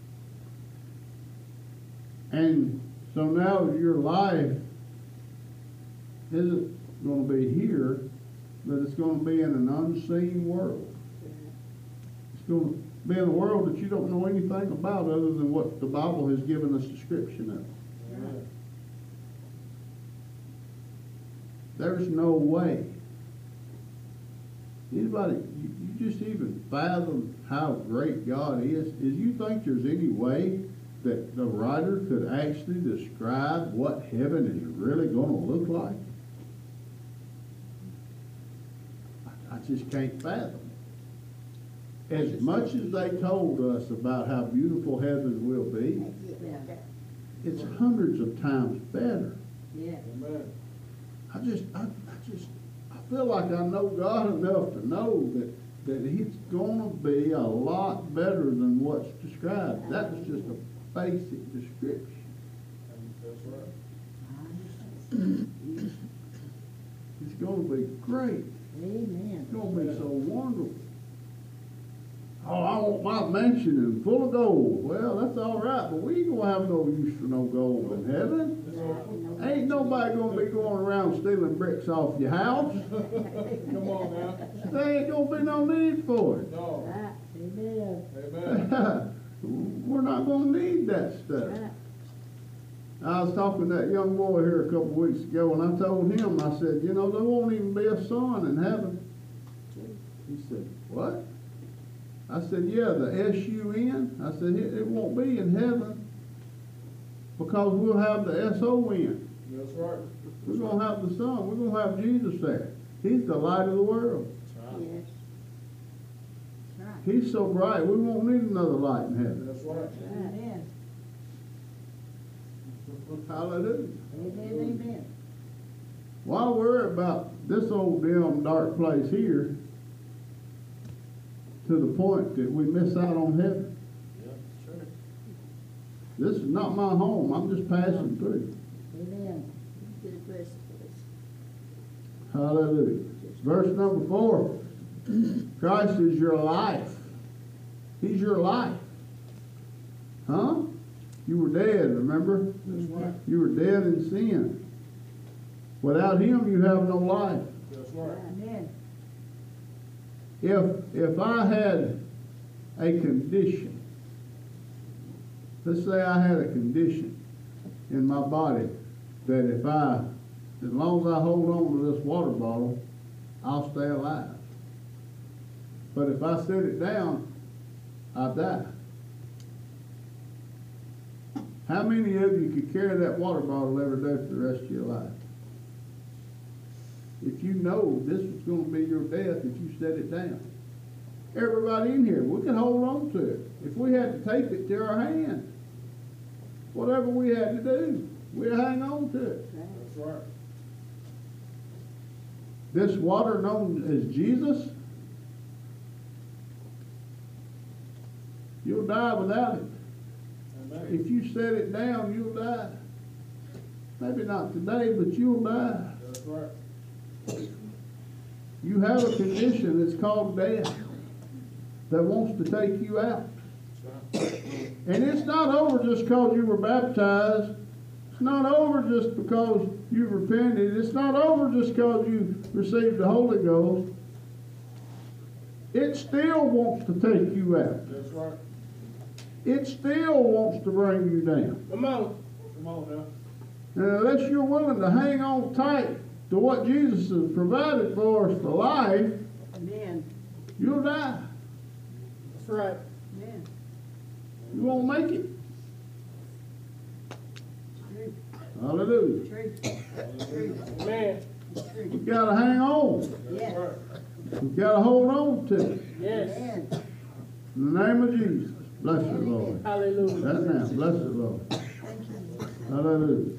Speaker 4: And so now your life isn't going to be here, but it's going to be in an unseen world. It's going to be in a world that you don't know anything about other than what the Bible has given us description of.
Speaker 3: Amen.
Speaker 4: There's no way. Anybody, you, you just even fathom how great God is? Is you think there's any way that the writer could actually describe what heaven is really going to look like? I, I just can't fathom. as much as they told us about how beautiful heaven will be,
Speaker 2: Yeah.
Speaker 4: it's hundreds of times better.
Speaker 2: Yeah.
Speaker 3: Amen.
Speaker 4: I just, I, I just, I feel like I know God enough to know that, that He's gonna be a lot better than what's described. That was just a basic description.
Speaker 3: That's right.
Speaker 4: It's gonna be great.
Speaker 1: Amen.
Speaker 4: It's gonna be so wonderful. Oh, I want my mansion and full of gold. Well, that's all right, but we ain't gonna have no use for no gold in heaven. Ain't nobody gonna be going around stealing bricks off your house.
Speaker 3: Come on now.
Speaker 4: There ain't gonna be no need for it.
Speaker 3: No.
Speaker 1: Right. Amen.
Speaker 3: Amen.
Speaker 4: We're not gonna need that stuff. I was talking to that young boy here a couple of weeks ago, and I told him, I said, you know, there won't even be a sun in heaven. He said, what? I said, yeah, the S U N. I said, it, it won't be in heaven because we'll have the S O N.
Speaker 3: That's right.
Speaker 4: We're going to have the sun. We're going to have Jesus there. He's the light of the world.
Speaker 3: That's right.
Speaker 1: Yes. That's right.
Speaker 4: He's so bright, we won't need another light in heaven.
Speaker 3: That's right.
Speaker 1: Amen.
Speaker 4: Hallelujah.
Speaker 1: Amen. Amen.
Speaker 4: While we're about this old dim dark place here, to the point that we miss out on heaven.
Speaker 3: Yeah, sure.
Speaker 4: This is not my home. I'm just passing through.
Speaker 1: Amen.
Speaker 2: Get a blessed place.
Speaker 4: Hallelujah. Verse number four. Christ is your life. He's your life. Huh? You were dead, remember?
Speaker 3: That's right.
Speaker 4: You were dead in sin. Without Him, you have no life.
Speaker 3: That's right.
Speaker 1: Amen.
Speaker 4: If, if I had a condition, let's say I had a condition in my body that if I, as long as I hold on to this water bottle, I'll stay alive. But if I set it down, I die. How many of you could carry that water bottle every day for the rest of your life? If you know this was going to be your death if you set it down. Everybody in here, we could hold on to it. If we had to tape it to our hand, whatever we had to do, we'd hang on to it.
Speaker 3: That's right.
Speaker 4: This water known as Jesus, you'll die without it.
Speaker 3: Amen.
Speaker 4: If you set it down, you'll die. Maybe not today, but you'll die.
Speaker 3: That's right.
Speaker 4: You have a condition that's called death that wants to take you out.
Speaker 3: That's right.
Speaker 4: And it's not over just because you were baptized. It's not over just because you repented. It's not over just because you received the Holy Ghost. It still wants to take you out.
Speaker 3: That's right.
Speaker 4: It still wants to bring you down.
Speaker 3: Come on. Come on now.
Speaker 4: And unless you're willing to hang on tight to what Jesus has provided for us for life,
Speaker 2: Amen.
Speaker 4: you'll die.
Speaker 3: That's right.
Speaker 2: Amen.
Speaker 4: You won't make it.
Speaker 2: True.
Speaker 4: Hallelujah.
Speaker 2: True.
Speaker 3: Amen.
Speaker 4: We've got to hang on.
Speaker 3: That's
Speaker 2: Yes.
Speaker 3: right.
Speaker 4: We've got to hold on to it.
Speaker 3: Yes.
Speaker 2: Amen.
Speaker 4: In the name of Jesus. Bless you, Lord.
Speaker 3: Hallelujah.
Speaker 4: That now. Bless it, Lord.
Speaker 2: Thank you.
Speaker 4: Hallelujah.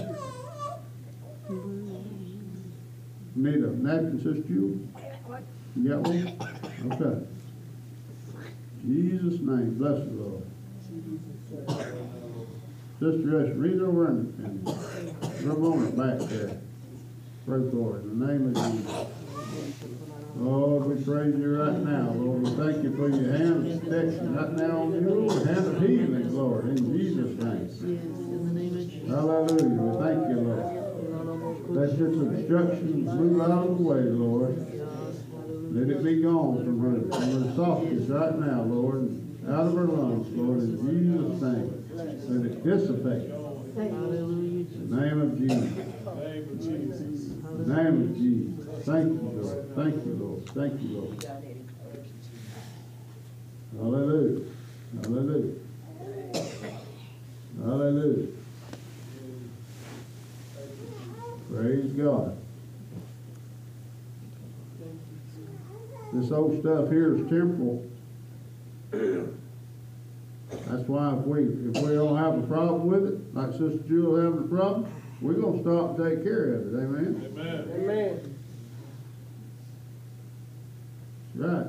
Speaker 4: Need a napkin, Sister Jewel? You got one? Okay. Jesus' name. Bless you, Lord. Sister Esther, read over and, and rub on it back there. Pray for it in the name of Jesus. Lord, we praise you right now, Lord. We thank you for your hand of protection right now on you, Lord. Hand of healing, Lord, in Jesus' name.
Speaker 5: Yes, in the name of Jesus.
Speaker 4: Hallelujah. We thank you, Lord. Let this obstruction move out of the way, Lord. Let it be gone from her, from her esophagus right now, Lord, and out of her lungs, Lord, in Jesus' name. Let it dissipate.
Speaker 5: Hallelujah.
Speaker 4: In the name of Jesus.
Speaker 3: Name of Jesus.
Speaker 4: In the name of Jesus. Thank you, Lord. Thank you, Lord. Thank you, Lord. Hallelujah. Hallelujah. Hallelujah. Praise God. This old stuff here is temporal. That's why if we, if we don't have a problem with it, like Sister Jewel having a problem, we're gonna stop and take care of it, amen?
Speaker 3: Amen.
Speaker 2: Amen.
Speaker 4: Right.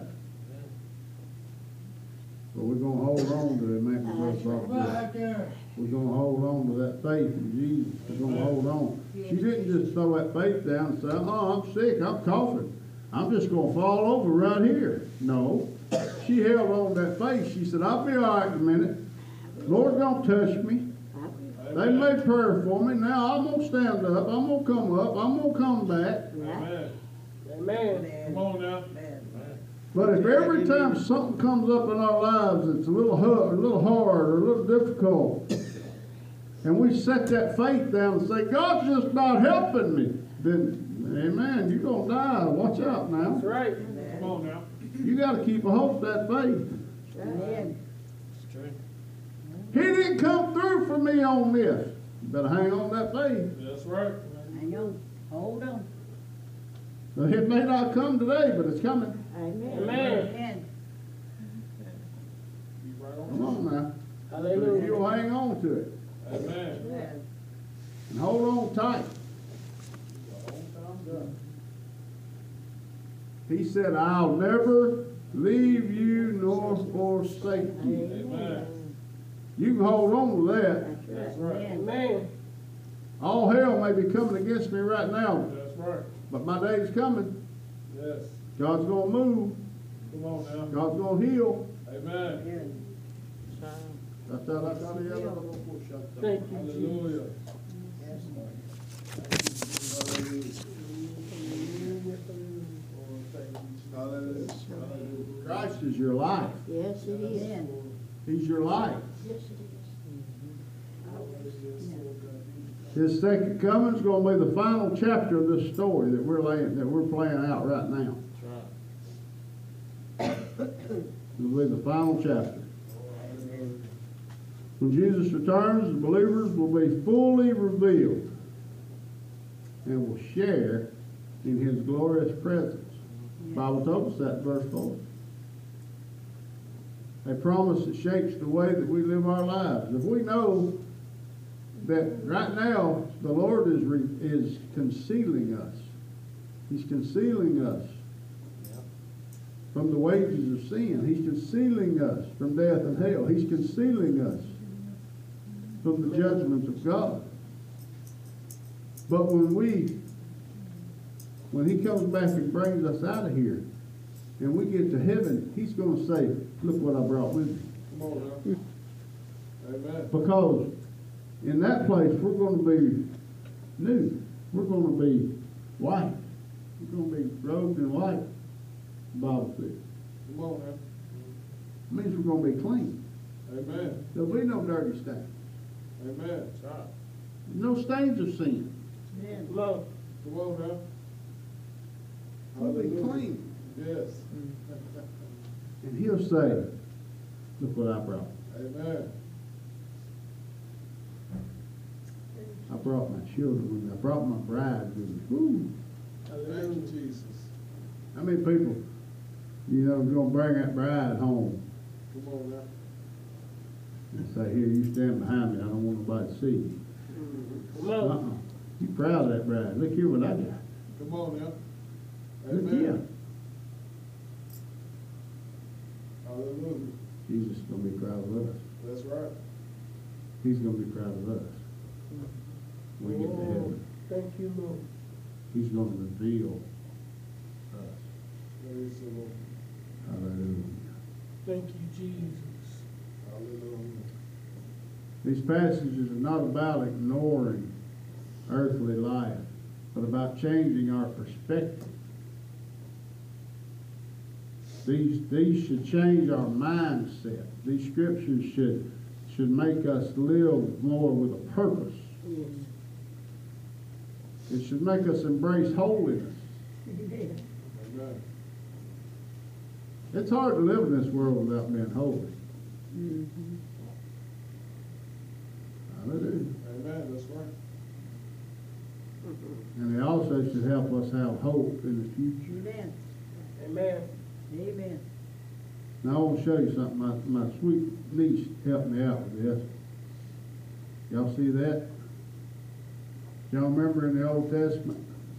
Speaker 4: But we're gonna hold on to it, man, brother. We're gonna hold on to that faith in Jesus. We're gonna hold on. She didn't just throw that faith down and say, oh, I'm sick, I'm coughing. I'm just gonna fall over right here. No. She held on to that faith. She said, I'll be all right in a minute. Lord don't touch me. They made prayer for me. Now I'm gonna stand up. I'm gonna come up. I'm gonna come back.
Speaker 3: Amen.
Speaker 2: Amen.
Speaker 3: Come on now.
Speaker 4: But if every time something comes up in our lives that's a little hard, a little hard, or a little difficult, and we set that faith down and say, God's just not helping me, then, amen, you're going to die. Watch out now.
Speaker 2: That's right.
Speaker 3: Come on now.
Speaker 4: You got to keep a hold of that faith.
Speaker 2: Amen.
Speaker 4: He didn't come through for me on this. You better hang on to that faith.
Speaker 3: That's right.
Speaker 1: Hang on, hold on.
Speaker 4: Now, it may not come today, but it's coming.
Speaker 1: Amen.
Speaker 2: Amen.
Speaker 3: Keep right on.
Speaker 4: Come on now. But if
Speaker 2: Hallelujah.
Speaker 4: you'll hang on to it
Speaker 3: Amen.
Speaker 4: and hold on tight. He said, I'll never leave you nor forsake you.
Speaker 3: Amen.
Speaker 4: You can hold on to that.
Speaker 3: That's right.
Speaker 2: Amen.
Speaker 4: All hell may be coming against me right now,
Speaker 3: That's right.
Speaker 4: but my day's coming.
Speaker 3: Yes.
Speaker 4: God's going to move.
Speaker 3: Come on now.
Speaker 4: God's going to heal.
Speaker 3: Amen.
Speaker 4: That's how that's how the other.
Speaker 2: Thank you, Jesus.
Speaker 3: Hallelujah.
Speaker 4: Christ is your life.
Speaker 1: Yes, it is.
Speaker 4: He's your life.
Speaker 1: Yes, it
Speaker 4: His second coming is going to be the final chapter of this story that we're laying, that we're playing out right now.
Speaker 3: That's right.
Speaker 4: It'll be the final chapter. When Jesus returns, the believers will be fully revealed and will share in His glorious presence. The Bible told us that in verse four. A promise that shapes the way that we live our lives. If we know that right now the Lord is re, is concealing us, He's concealing us from the wages of sin. He's concealing us from death and hell. He's concealing us from the judgments of God. But when we, when He comes back and brings us out of here, and we get to heaven, He's going to say, look what I brought with me.
Speaker 3: Come on now. Amen.
Speaker 4: Because in that place, we're going to be new. We're going to be white. We're going to be robed in white, the Bible says.
Speaker 3: Come on now.
Speaker 4: It means we're going to be clean.
Speaker 3: Amen.
Speaker 4: There'll be no dirty stains.
Speaker 3: Amen. That's right.
Speaker 4: No stains of sin.
Speaker 2: Come on.
Speaker 3: Come on now.
Speaker 4: We'll be
Speaker 3: Hallelujah.
Speaker 4: clean.
Speaker 3: Yes.
Speaker 4: And He'll say, look what I brought.
Speaker 3: Amen.
Speaker 4: I brought my children with me. I brought my bride with me. Woo.
Speaker 3: Thank you, Jesus.
Speaker 4: How many people, you know, is going to bring that bride home
Speaker 3: Come on now.
Speaker 4: and say, here, you stand behind me. I don't want nobody to see you.
Speaker 2: Come on.
Speaker 4: Uh-uh. You proud of that bride. Look here what I got.
Speaker 3: Come on now.
Speaker 4: Look
Speaker 3: Amen.
Speaker 4: here.
Speaker 3: Hallelujah.
Speaker 4: Jesus is going to be proud of us.
Speaker 3: That's right.
Speaker 4: He's going to be proud of us. When we get to heaven,
Speaker 2: Thank you, Lord.
Speaker 4: He's going to reveal us.
Speaker 3: Praise the Lord.
Speaker 4: Hallelujah.
Speaker 2: Thank you, Jesus.
Speaker 3: Hallelujah.
Speaker 4: These passages are not about ignoring earthly life, but about changing our perspective. These, these should change our mindset. These scriptures should, should make us live more with a purpose.
Speaker 2: Yes.
Speaker 4: It should make us embrace holiness.
Speaker 3: Amen.
Speaker 4: It's hard to live in this world without being holy.
Speaker 1: Mm-hmm.
Speaker 4: Hallelujah.
Speaker 3: Amen. That's right.
Speaker 4: And they also should help us have hope in the future.
Speaker 1: Amen.
Speaker 2: Amen.
Speaker 1: Amen.
Speaker 4: Now I want to show you something. My, my sweet niece helped me out with this. Y'all see that? Y'all remember in the Old Testament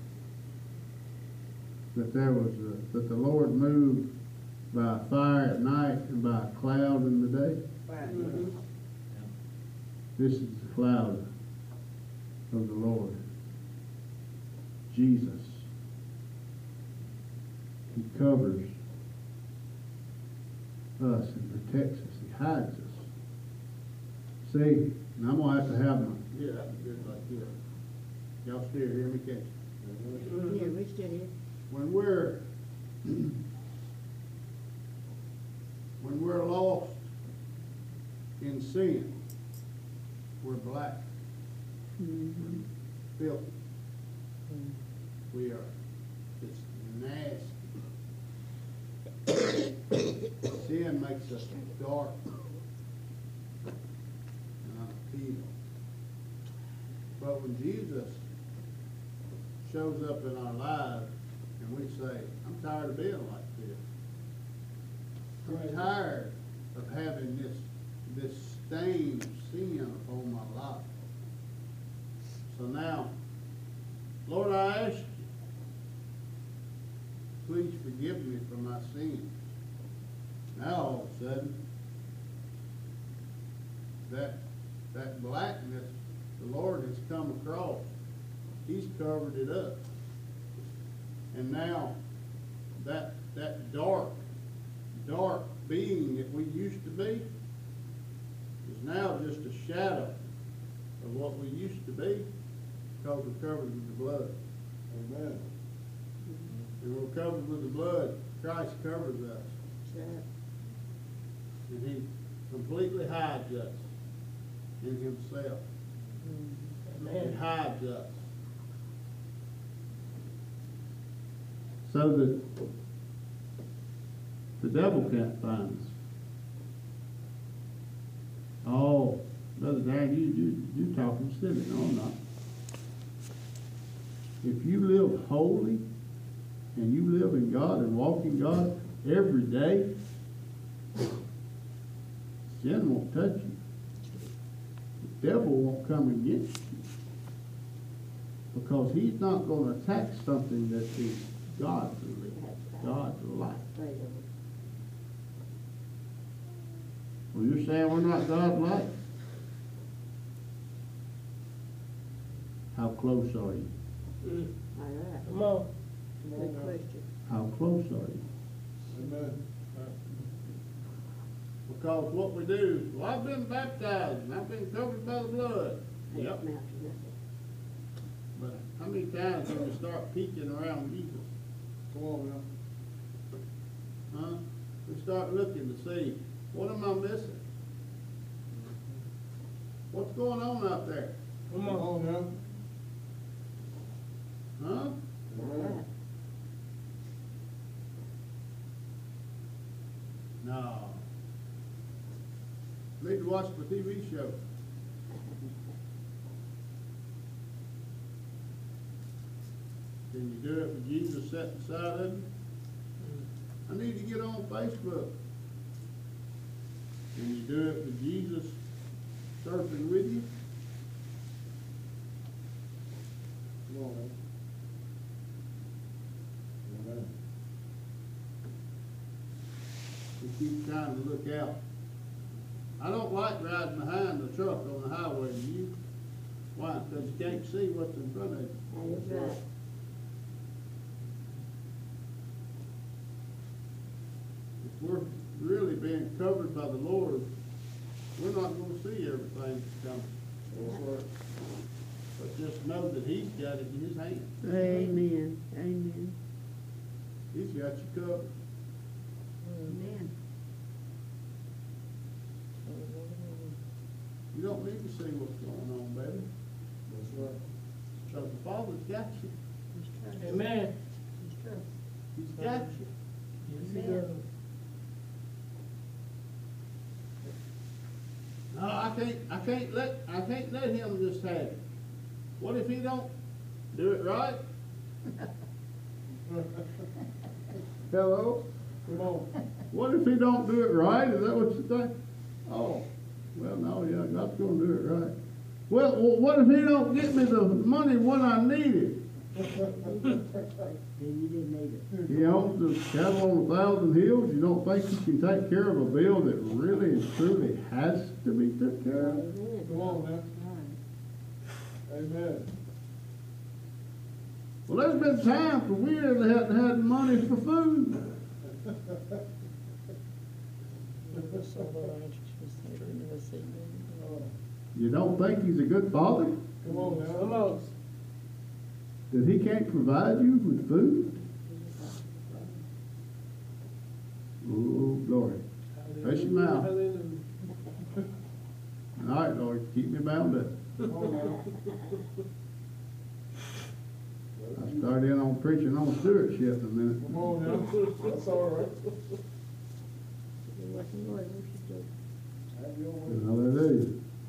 Speaker 4: that there was a, that the Lord moved by fire at night and by a cloud in the day?
Speaker 2: Mhm.
Speaker 4: This is the cloud of the Lord. Jesus. He covers us and protects us. He hides us. See, and I'm gonna have to have my, yeah, that'd be good like this. Y'all still hear me, can't you?
Speaker 6: Yeah, we still here.
Speaker 4: When we're, when we're lost in sin, we're black,
Speaker 6: Mhm.
Speaker 4: filthy. We are, it's nasty. Sin makes us dark and unappealing. But when Jesus shows up in our lives and we say, I'm tired of being like this. I'm tired of having this, this stain of sin upon my life. So now, Lord, I ask you, please forgive me for my sins. Now all of a sudden, that, that blackness the Lord has come across, He's covered it up. And now, that, that dark, dark being that we used to be is now just a shadow of what we used to be because we're covered with the blood.
Speaker 3: Amen.
Speaker 4: And we're covered with the blood. Christ covers us.
Speaker 6: That's right.
Speaker 4: And He completely hides us in Himself. He
Speaker 2: Amen.
Speaker 4: hides us. So that the devil can't find us. Oh, Brother Dan, you, you, you talking silly. No, I'm not. If you live holy and you live in God and walk in God every day, sin won't touch you. The devil won't come against you. Because he's not going to attack something that is God's, God's life. Well, you're saying we're not God's life? How close are you?
Speaker 2: Mm.
Speaker 6: All right.
Speaker 2: Come on.
Speaker 6: Good question.
Speaker 4: How close are you?
Speaker 3: Amen.
Speaker 4: Because what we do, well, I've been baptized and I've been covered by the blood. Yep. But how many times do we start peeking around Jesus?
Speaker 3: Come on now.
Speaker 4: Huh? We start looking to see, what am I missing? What's going on out there?
Speaker 2: Come
Speaker 3: Come
Speaker 2: on.
Speaker 3: on now.
Speaker 4: Huh?
Speaker 3: Amen.
Speaker 4: No. Need to watch the T V show. Can you do it with Jesus sitting beside of you? I need to get on Facebook. Can you do it with Jesus surfing with you?
Speaker 3: Come on now. Amen.
Speaker 4: We keep trying to look out. I don't like riding behind the truck on the highway, do you? Why? Because you can't see what's in front of you.
Speaker 6: That's right.
Speaker 4: If we're really being covered by the Lord, we're not going to see everything that's coming.
Speaker 3: That's right.
Speaker 4: But just know that He's got it in His hand.
Speaker 6: Amen. Amen.
Speaker 4: He's got you covered.
Speaker 6: Amen.
Speaker 4: You don't need to see what's going on, baby.
Speaker 3: That's right.
Speaker 4: Because the Father's got you.
Speaker 6: That's true.
Speaker 2: Amen.
Speaker 6: That's true.
Speaker 4: He's got you.
Speaker 2: Yes, he does.
Speaker 4: No, I can't, I can't let, I can't let Him just have it. What if He don't do it right? Hello?
Speaker 3: Come on.
Speaker 4: What if he don't do it right? Is that what you think? Oh, well, no, yeah, God's gonna do it right. Well, well, what if he don't get me the money when I need it?
Speaker 1: Then you didn't need it.
Speaker 4: He owns the cattle on a thousand hills. You don't think he can take care of a bill that really and truly has to be took care of?
Speaker 3: Come on now. Amen.
Speaker 4: Well, there's been times where we really hadn't had money for food. You don't think he's a good father?
Speaker 3: Come on now.
Speaker 2: Come on.
Speaker 4: That he can't provide you with food? Oh, glory. Hush your mouth.
Speaker 2: Hallelujah.
Speaker 4: All right, Lord, keep me bound up.
Speaker 3: Come on now.
Speaker 4: I start in on preaching on stewardship in a minute.
Speaker 3: Come on now. That's all right. Have your way.
Speaker 4: Hallelujah.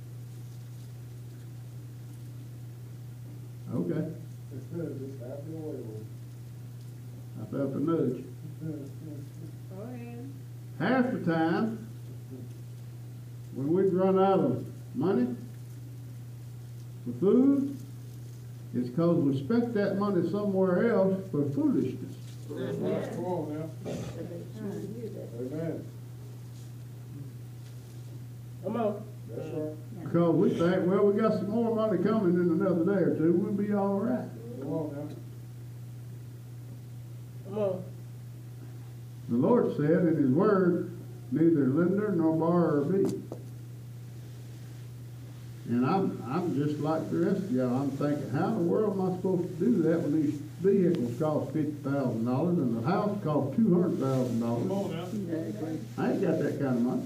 Speaker 4: Okay,
Speaker 3: Just have your way, Lord.
Speaker 4: I felt a nudge. Half the time, when we run out of money for food, it's because we spent that money somewhere else for foolishness.
Speaker 3: Come on now. Amen.
Speaker 2: Come on.
Speaker 3: That's right.
Speaker 4: Because we think, well, we got some more money coming in another day or two, we'll be all right.
Speaker 3: Come on now.
Speaker 2: Come on.
Speaker 4: The Lord said in his word, neither lender nor borrower be. And I'm, I'm just like the rest of y'all. I'm thinking, how in the world am I supposed to do that when these vehicles cost fifty thousand dollars and the house costs two hundred thousand
Speaker 3: Come
Speaker 4: dollars?
Speaker 3: on now.
Speaker 4: I ain't got that kind of money.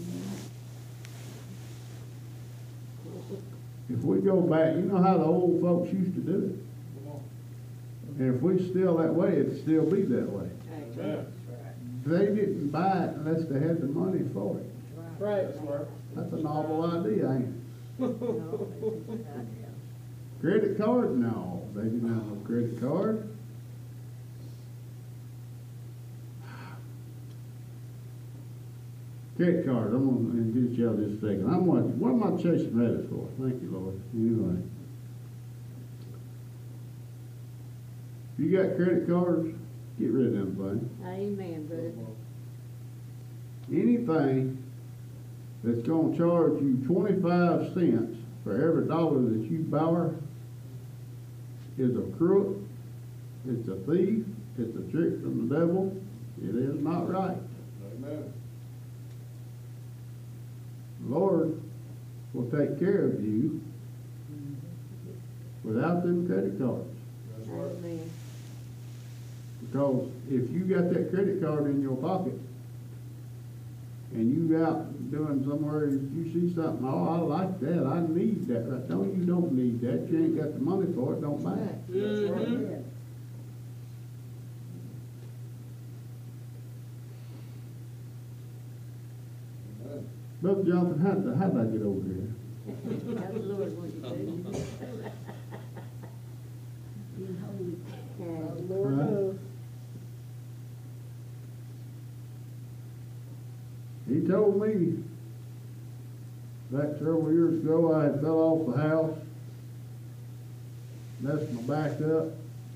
Speaker 4: If we go back, you know how the old folks used to do it?
Speaker 3: Come on.
Speaker 4: And if we still that way, it'd still be that way.
Speaker 3: Amen.
Speaker 4: They didn't buy it unless they had the money for it.
Speaker 2: Right.
Speaker 3: That's right.
Speaker 4: That's a novel idea, ain't it? Credit card? No, they didn't have no credit card. Credit cards, I'm gonna get y'all just a second. I'm watching, what am I chasing rabbits for? Thank you, Lord. Anyway. If you got credit cards, get rid of them things.
Speaker 6: Amen, brother.
Speaker 4: Anything that's gonna charge you twenty-five cents for every dollar that you borrow is a crook, it's a thief, it's a trick from the devil. It is not right.
Speaker 3: Amen.
Speaker 4: The Lord will take care of you without them credit cards.
Speaker 3: That's right.
Speaker 6: Amen.
Speaker 4: Because if you got that credit card in your pocket and you out doing somewhere, you see something, oh, I like that, I need that. Right? No, you don't need that. You ain't got the money for it, don't buy it.
Speaker 3: That's right.
Speaker 1: Yeah.
Speaker 3: Amen.
Speaker 4: Brother Jonathan, how did, how did I get over here?
Speaker 6: How the Lord wants you to.
Speaker 1: Being holy.
Speaker 6: Yeah.
Speaker 2: Lord
Speaker 4: Huh?
Speaker 2: knows.
Speaker 4: He told me back several years ago I had fell off the house, messed my back up,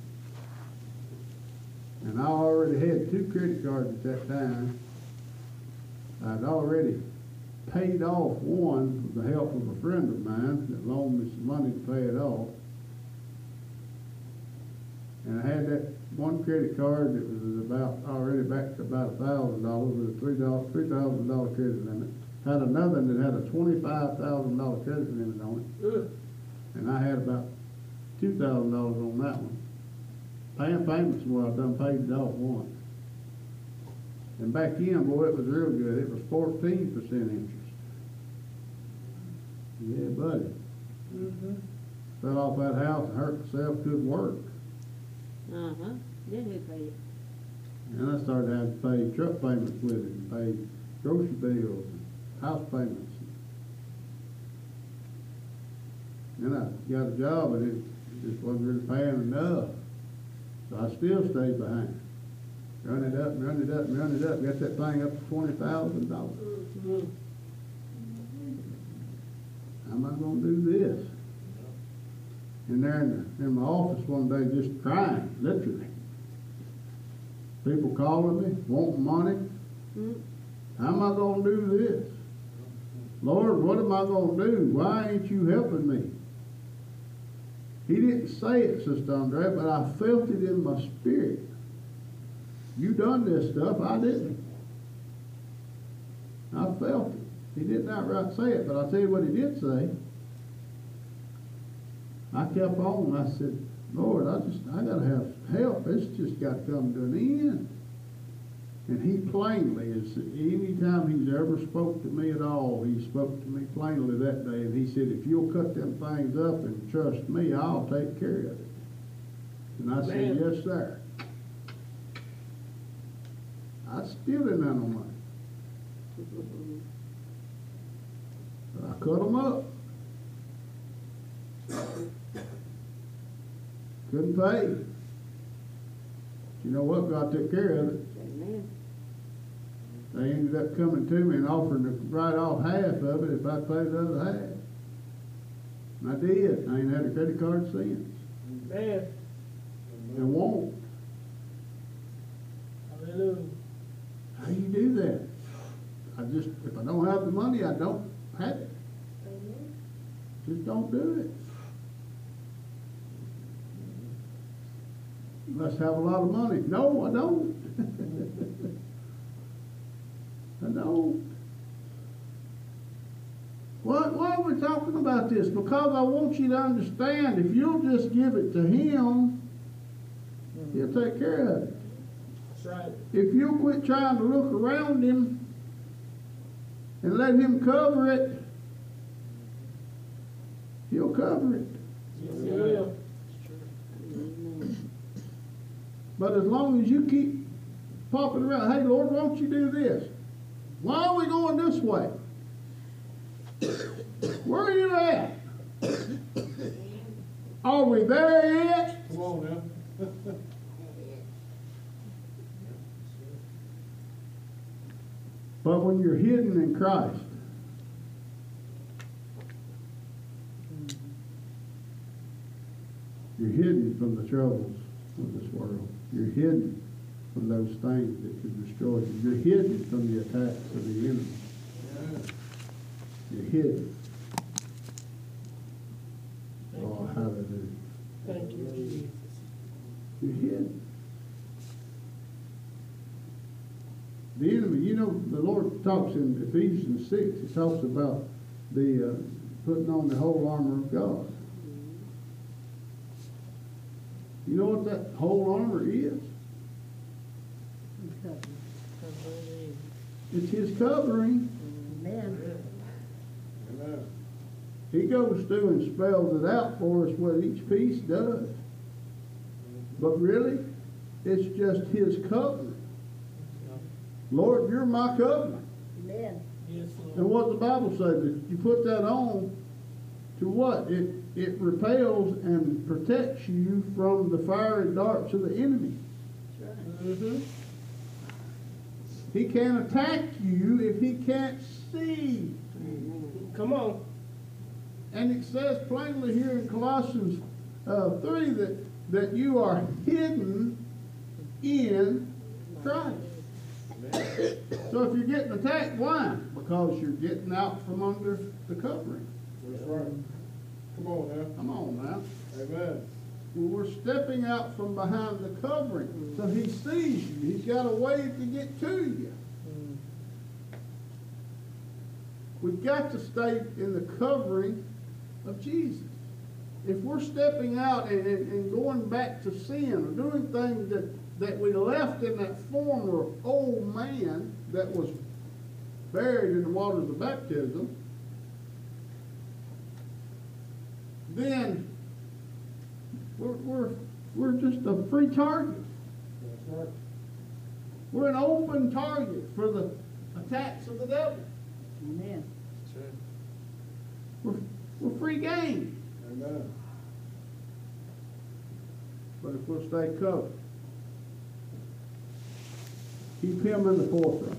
Speaker 4: and I already had two credit cards at that time. I'd already paid off one with the help of a friend of mine that loaned me some money to pay it off. And I had that one credit card that was about, already back to about a thousand dollars with a three dollar, three thousand dollar credit limit. Had another that had a twenty-five thousand dollar credit limit on it.
Speaker 2: Good.
Speaker 4: And I had about two thousand dollars on that one. Paying payments where I done paid it off once. And back then, boy, it was real good. It was fourteen percent interest. Yeah, buddy.
Speaker 2: Mm-hmm.
Speaker 4: Fell off that house and hurt myself, couldn't work.
Speaker 6: Uh-huh. Then who paid it?
Speaker 4: And I started having to pay truck payments with it, and pay grocery bills, and house payments. Then I got a job, and it just wasn't really paying enough. So I still stayed behind. Run it up, run it up, run it up, got that thing up to twenty thousand dollars.
Speaker 2: Mhm.
Speaker 4: How am I gonna do this? And there in, the, in my office one day, just crying, literally. People calling me, wanting money.
Speaker 6: Mm.
Speaker 4: How am I gonna do this? Lord, what am I gonna do? Why ain't you helping me? He didn't say it, Sister Andrea, but I felt it in my spirit. You done this stuff, I didn't. I felt it. He didn't outright say it, but I'll tell you what he did say. I kept on, I said, Lord, I just, I gotta have help. It's just gotta come to an end. And he plainly, is any time he's ever spoke to me at all, he spoke to me plainly that day, and he said, if you'll cut them things up and trust me, I'll take care of it. And I said,
Speaker 2: Man.
Speaker 4: yes, sir. I still didn't have no money. But I cut them up. Couldn't pay. You know what? God took care of it.
Speaker 6: Amen.
Speaker 4: They ended up coming to me and offering to write off half of it if I paid the other half. And I did. I ain't had a credit card since.
Speaker 2: Man.
Speaker 4: And won't.
Speaker 2: Hallelujah.
Speaker 4: How do you do that? I just, if I don't have the money, I don't have it. Just don't do it. You must have a lot of money. No, I don't. I don't. Why, why are we talking about this? Because I want you to understand, if you'll just give it to him, he'll take care of it.
Speaker 2: That's right.
Speaker 4: If you'll quit trying to look around him and let him cover it, he'll cover it.
Speaker 2: Yes, he will.
Speaker 6: Amen.
Speaker 4: But as long as you keep popping around, hey Lord, why don't you do this? Why are we going this way? Where are you at? Are we there yet?
Speaker 3: Come on now.
Speaker 4: But when you're hidden in Christ, you're hidden from the troubles of this world. You're hidden from those things that could destroy you. You're hidden from the attacks of the enemy. You're hidden.
Speaker 2: Thank
Speaker 4: Oh,
Speaker 2: you.
Speaker 4: hallelujah.
Speaker 2: Thank you, Jesus.
Speaker 4: You're hidden. The enemy, you know, the Lord talks in Ephesians six, he talks about the uh, putting on the whole armor of God. You know what that whole armor is? It's his covering.
Speaker 1: Amen.
Speaker 3: Amen.
Speaker 4: He goes through and spells it out for us what each piece does. But really, it's just his covering. Lord, you're my covering.
Speaker 1: Amen.
Speaker 2: Yes,
Speaker 4: And
Speaker 2: Lord.
Speaker 4: what the Bible says, that you put that on to what? It it repels and protects you from the fiery darts of the enemy.
Speaker 2: Mm-hmm.
Speaker 4: He can't attack you if he can't see.
Speaker 2: Come on.
Speaker 4: And it says plainly here in Colossians uh, three that, that you are hidden in Christ. So if you're getting attacked, why? Because you're getting out from under the covering.
Speaker 3: That's right. Come on now.
Speaker 4: Come on now.
Speaker 3: Amen.
Speaker 4: Well, we're stepping out from behind the covering. So he sees you. He's got a way to get to you. We've got to stay in the covering of Jesus. If we're stepping out and, and, and going back to sin or doing things that, that we left in that former old man that was buried in the waters of baptism, then we're, we're, we're just a free target.
Speaker 3: That's right.
Speaker 4: We're an open target for the attacks of the devil.
Speaker 1: Amen.
Speaker 4: We're, we're free game.
Speaker 3: Amen.
Speaker 4: But if we'll stay covered, Keep him in the forefront.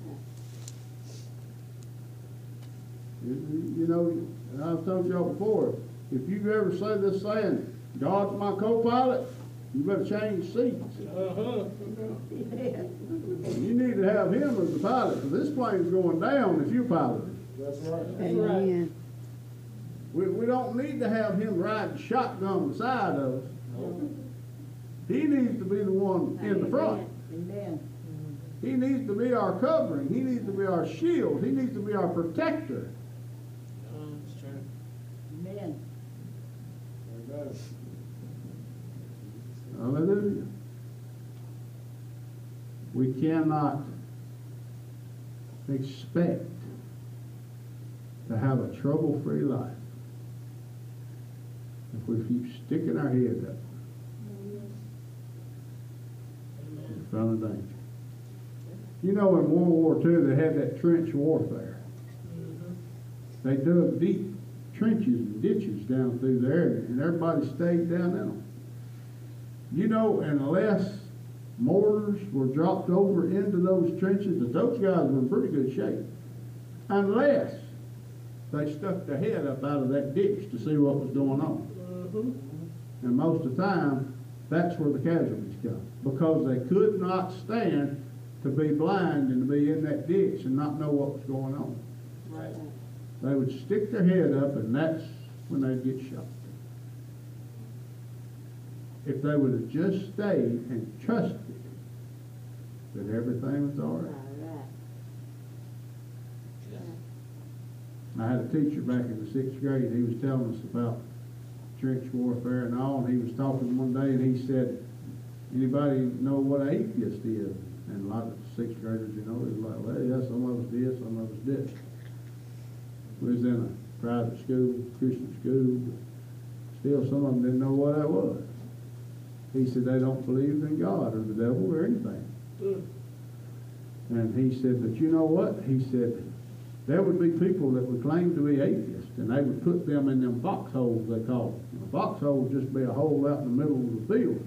Speaker 4: You, you- you know, and I've told y'all before, if you ever say this saying, God's my co-pilot, you better change seats.
Speaker 2: Uh-huh.
Speaker 4: You need to have him as the pilot, because this plane's going down if you pilot it.
Speaker 3: That's right.
Speaker 2: That's right.
Speaker 6: Amen.
Speaker 4: We, we don't need to have him riding shotgun beside us. He needs to be the one in the front.
Speaker 1: Amen.
Speaker 4: He needs to be our covering. He needs to be our shield. He needs to be our protector.
Speaker 2: Um, it's true.
Speaker 1: Amen.
Speaker 3: Amen.
Speaker 4: Hallelujah. We cannot expect to have a trouble-free life if we keep sticking our head up in front of danger. You know, in World War Two, they had that trench warfare. They dug deep trenches and ditches down through there, and everybody stayed down in them. You know, unless mortars were dropped over into those trenches, that those guys were in pretty good shape. Unless they stuck their head up out of that ditch to see what was going on.
Speaker 2: Mm-hmm.
Speaker 4: And most of the time, that's where the casualties come. Because they could not stand to be blind and to be in that ditch and not know what was going on.
Speaker 2: Right.
Speaker 4: They would stick their head up, and that's when they'd get shot. If they would have just stayed and trusted that everything was all right. I had a teacher back in the sixth grade. He was telling us about trench warfare and all, and he was talking one day, and he said, anybody know what an atheist is? And a lot of sixth graders, you know, it was like, well, yeah, some of us did, some of us didn't. We was in a private school, Christian school, but still some of them didn't know what that was. He said they don't believe in God or the devil or anything.
Speaker 2: Mm.
Speaker 4: And he said, but you know what? He said, there would be people that would claim to be atheists, and they would put them in them foxholes, they call them. A foxhole would just be a hole out in the middle of the field.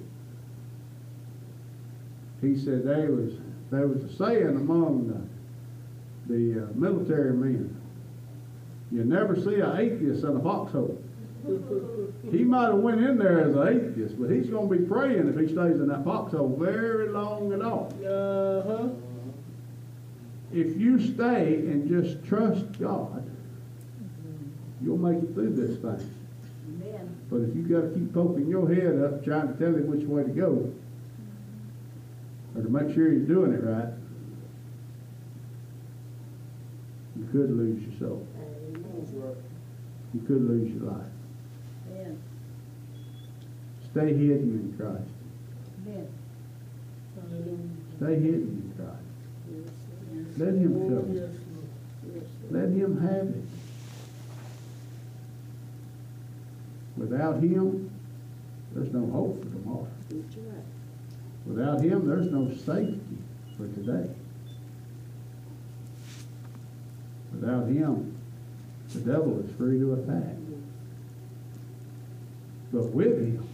Speaker 4: He said there was, there was a saying among the, the uh, military men, you never see an atheist in a foxhole. He might have went in there as an atheist, but he's going to be praying if he stays in that foxhole very long and often.
Speaker 2: Uh-huh.
Speaker 4: If you stay and just trust God, you'll make it through this thing.
Speaker 1: Amen.
Speaker 4: But if you've got to keep poking your head up trying to tell him which way to go, or to make sure you're doing it right, you could lose your soul.
Speaker 3: That's right.
Speaker 4: You could lose your life.
Speaker 1: Amen.
Speaker 4: Stay hidden in Christ.
Speaker 1: Amen.
Speaker 2: Hallelujah.
Speaker 4: Stay hidden in Christ. Let him cover you. Let him have it. Without him, there's no hope for tomorrow. Without him, there's no safety for today. Without him, the devil is free to attack. But with him,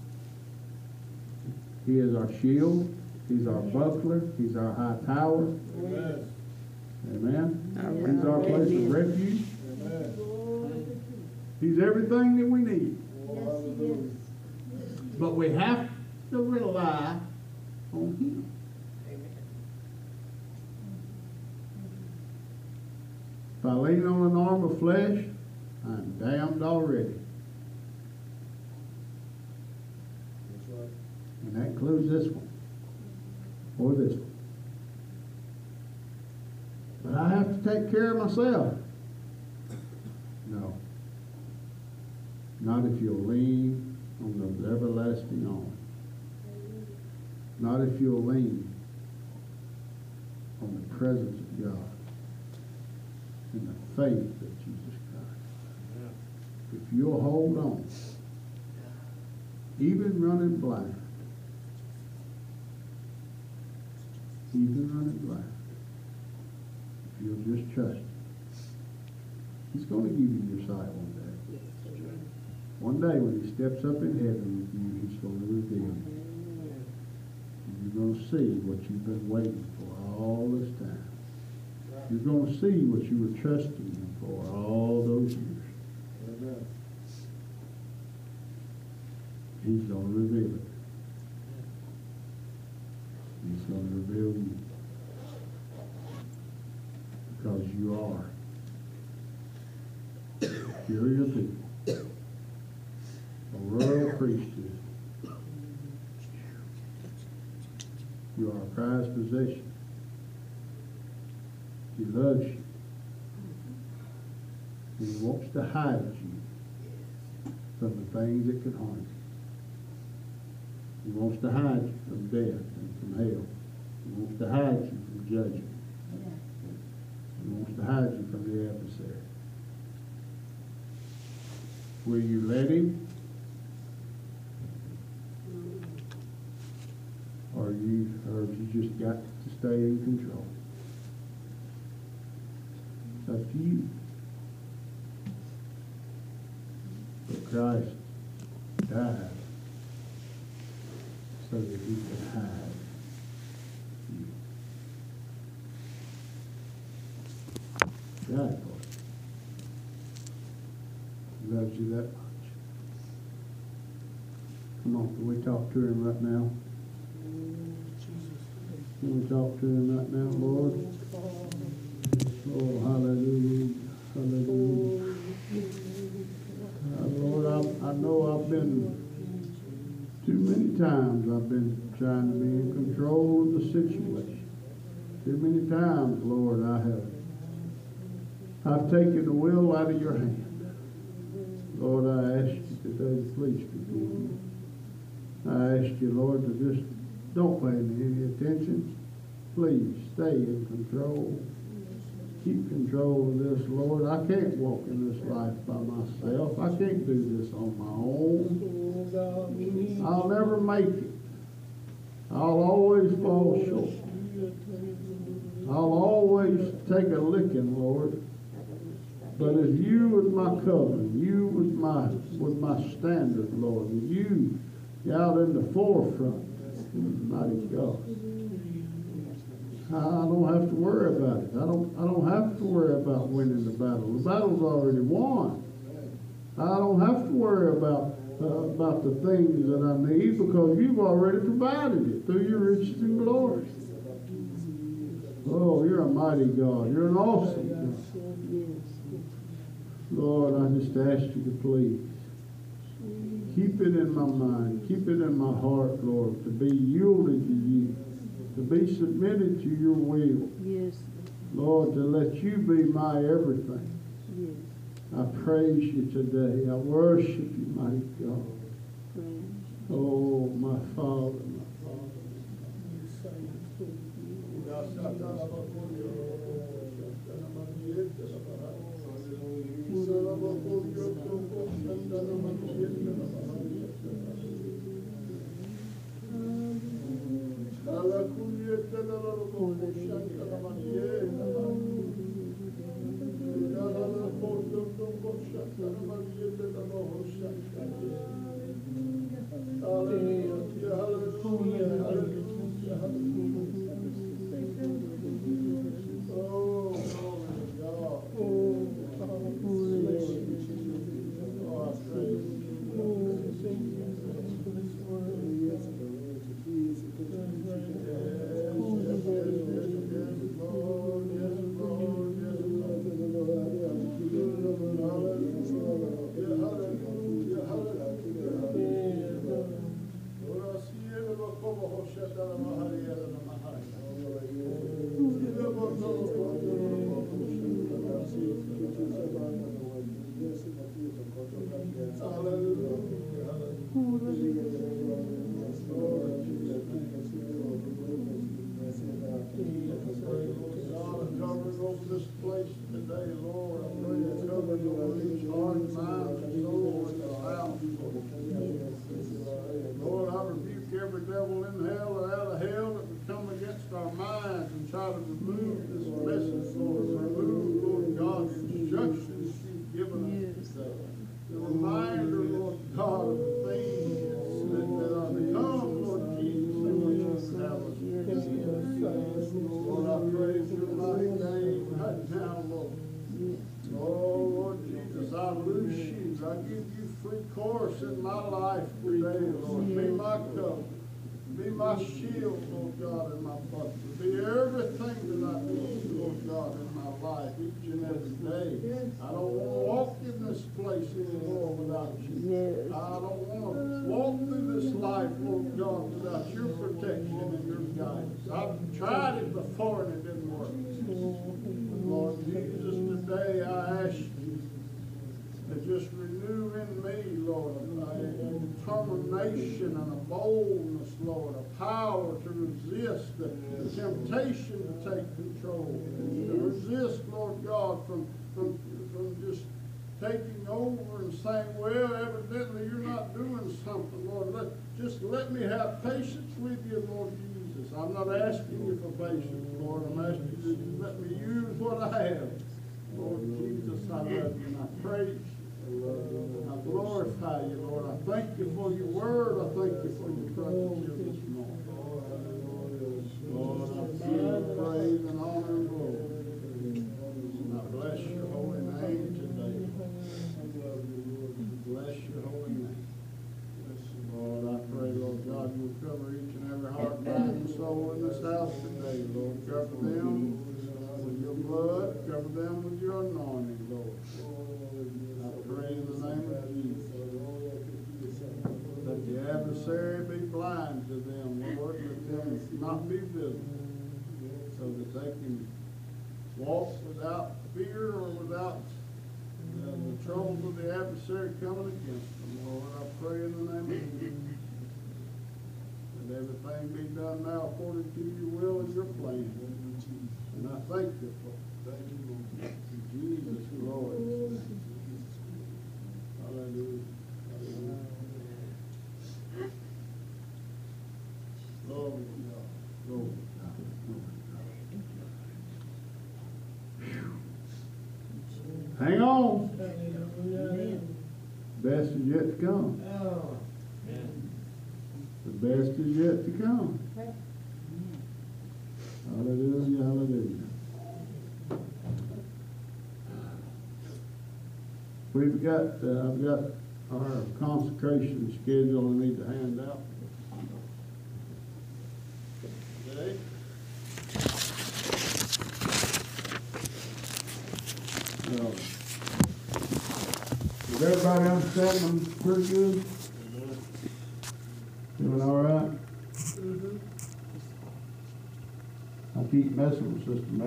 Speaker 4: he is our shield, he's our buckler, he's our high tower.
Speaker 3: Amen.
Speaker 4: Amen. He's our place of refuge.
Speaker 3: Amen.
Speaker 4: He's everything that we need.
Speaker 3: Oh, hallelujah.
Speaker 4: But we have to rely on him. If I lean on an arm of flesh, I'm damned already.
Speaker 3: That's right.
Speaker 4: And that includes this one. Or this one. But I have to take care of myself. No. Not if you'll lean on those everlasting arms. Not if you'll lean on the presence of God and the faith of Jesus Christ. If you'll hold on, even running blind, even running blind, if you'll just trust him, he's going to give you your sight one day. One day when he steps up in heaven with you, he's going to reveal you. You're gonna see what you've been waiting for all this time. You're gonna see what you were trusting him for all those years.
Speaker 3: Amen.
Speaker 4: He's gonna reveal it. He's gonna reveal you. Because you are peculiar people, a royal priesthood. You are a prized possession. He loves you. He wants to hide you from the things that could harm you. He wants to hide you from death and from hell. He wants to hide you from judgment. He wants to hide you from the adversary. Will you let him? Or you, or have you just got to stay in control? It's up to you. But Christ died so that he could hide you. He died for you. He loves you that much. Come on, can we talk to him right now? Can we talk to him right now, Lord? Oh, hallelujah, hallelujah. Uh, Lord, I, I know I've been, too many times I've been trying to be in control of the situation. Too many times, Lord, I have. I've taken the will out of your hand. Lord, I ask you today, please forgive me. I ask you, Lord, to just don't pay me any attention. Please stay in control. Keep control of this, Lord. I can't walk in this life by myself. I can't do this on my own. I'll never make it. I'll always fall short. I'll always take a licking, Lord. But as you was my covenant, you was my was my standard, Lord, and you out in the forefront, mighty God. I don't have to worry about it. I don't I don't have to worry about winning the battle. The battle's already won. I don't have to worry about uh, about the things that I need because you've already provided it through your riches and glory. Oh, you're a mighty God. You're an awesome God. Lord, I just ask you to please keep it in my mind, keep it in my heart, Lord, to be yielded to you, to be submitted to your will.
Speaker 6: Yes.
Speaker 4: Lord, to let you be my everything.
Speaker 6: Yes.
Speaker 4: I praise you today. I worship you, mighty God.
Speaker 6: Praise.
Speaker 4: Oh, my Father, my Father. This place today, Lord, I pray you cover your each heart and mind and soul in this house. Lord, I rebuke every devil in hell or out of hell that would come against our minds and try to remove this message, Lord. Remove, Lord God, the instructions you've given us. The reminder, Lord God, of the things that, that are to come, Lord Jesus, and what you have give you free course in my life today, Lord. Be my cover. Be my shield, Lord God, and my buckler. Be everything that I need, Lord God, in my life each and every day. I don't want to walk in this place anymore without you.
Speaker 6: Yes.
Speaker 4: I don't want to walk through this life, Lord God, without your protection and your guidance. I've tried it before and it didn't work. Lord Jesus, today I ask you to just renew in me, Lord, a determination and a boldness, Lord, a power to resist the, the temptation to take control, to resist, Lord God, from, from, from just taking over and saying, well, evidently you're not doing something, Lord. Let, just let me have patience with you, Lord Jesus. I'm not asking you for patience, Lord. I'm asking you to let me use what I have. Lord Jesus, I love you and I praise you. I glorify you, Lord. I thank you for your word. I thank you for your presence here this morning. Lord, I give you praise and honor and glory. And I bless your holy name today. Bless your holy name. Lord, I pray, Lord God, you'll cover each and every heart, mind, and soul in this house today, Lord. Cover them with your blood. Cover them with your anointing, Lord. I pray in the name of Jesus that the adversary be blind to them, Lord, let them not be visible, so that they can walk without fear or without uh, the troubles of the adversary coming against them, Lord. I pray in the name of Jesus that everything be done now according to your will and your plan. And I thank you for it. Thank you, Lord. In Jesus' Lord. Hallelujah. Hallelujah. Glory to God. Glory to God. Glory to God. Hang on.
Speaker 2: Hallelujah.
Speaker 4: Best is yet to come.
Speaker 2: Oh.
Speaker 4: The best is yet to come. Hallelujah. Hallelujah. We've got, uh, I've got our consecration schedule I need to hand out. Okay. So, does everybody understand them pretty good? Doing all right? I keep messing with Sister Mary.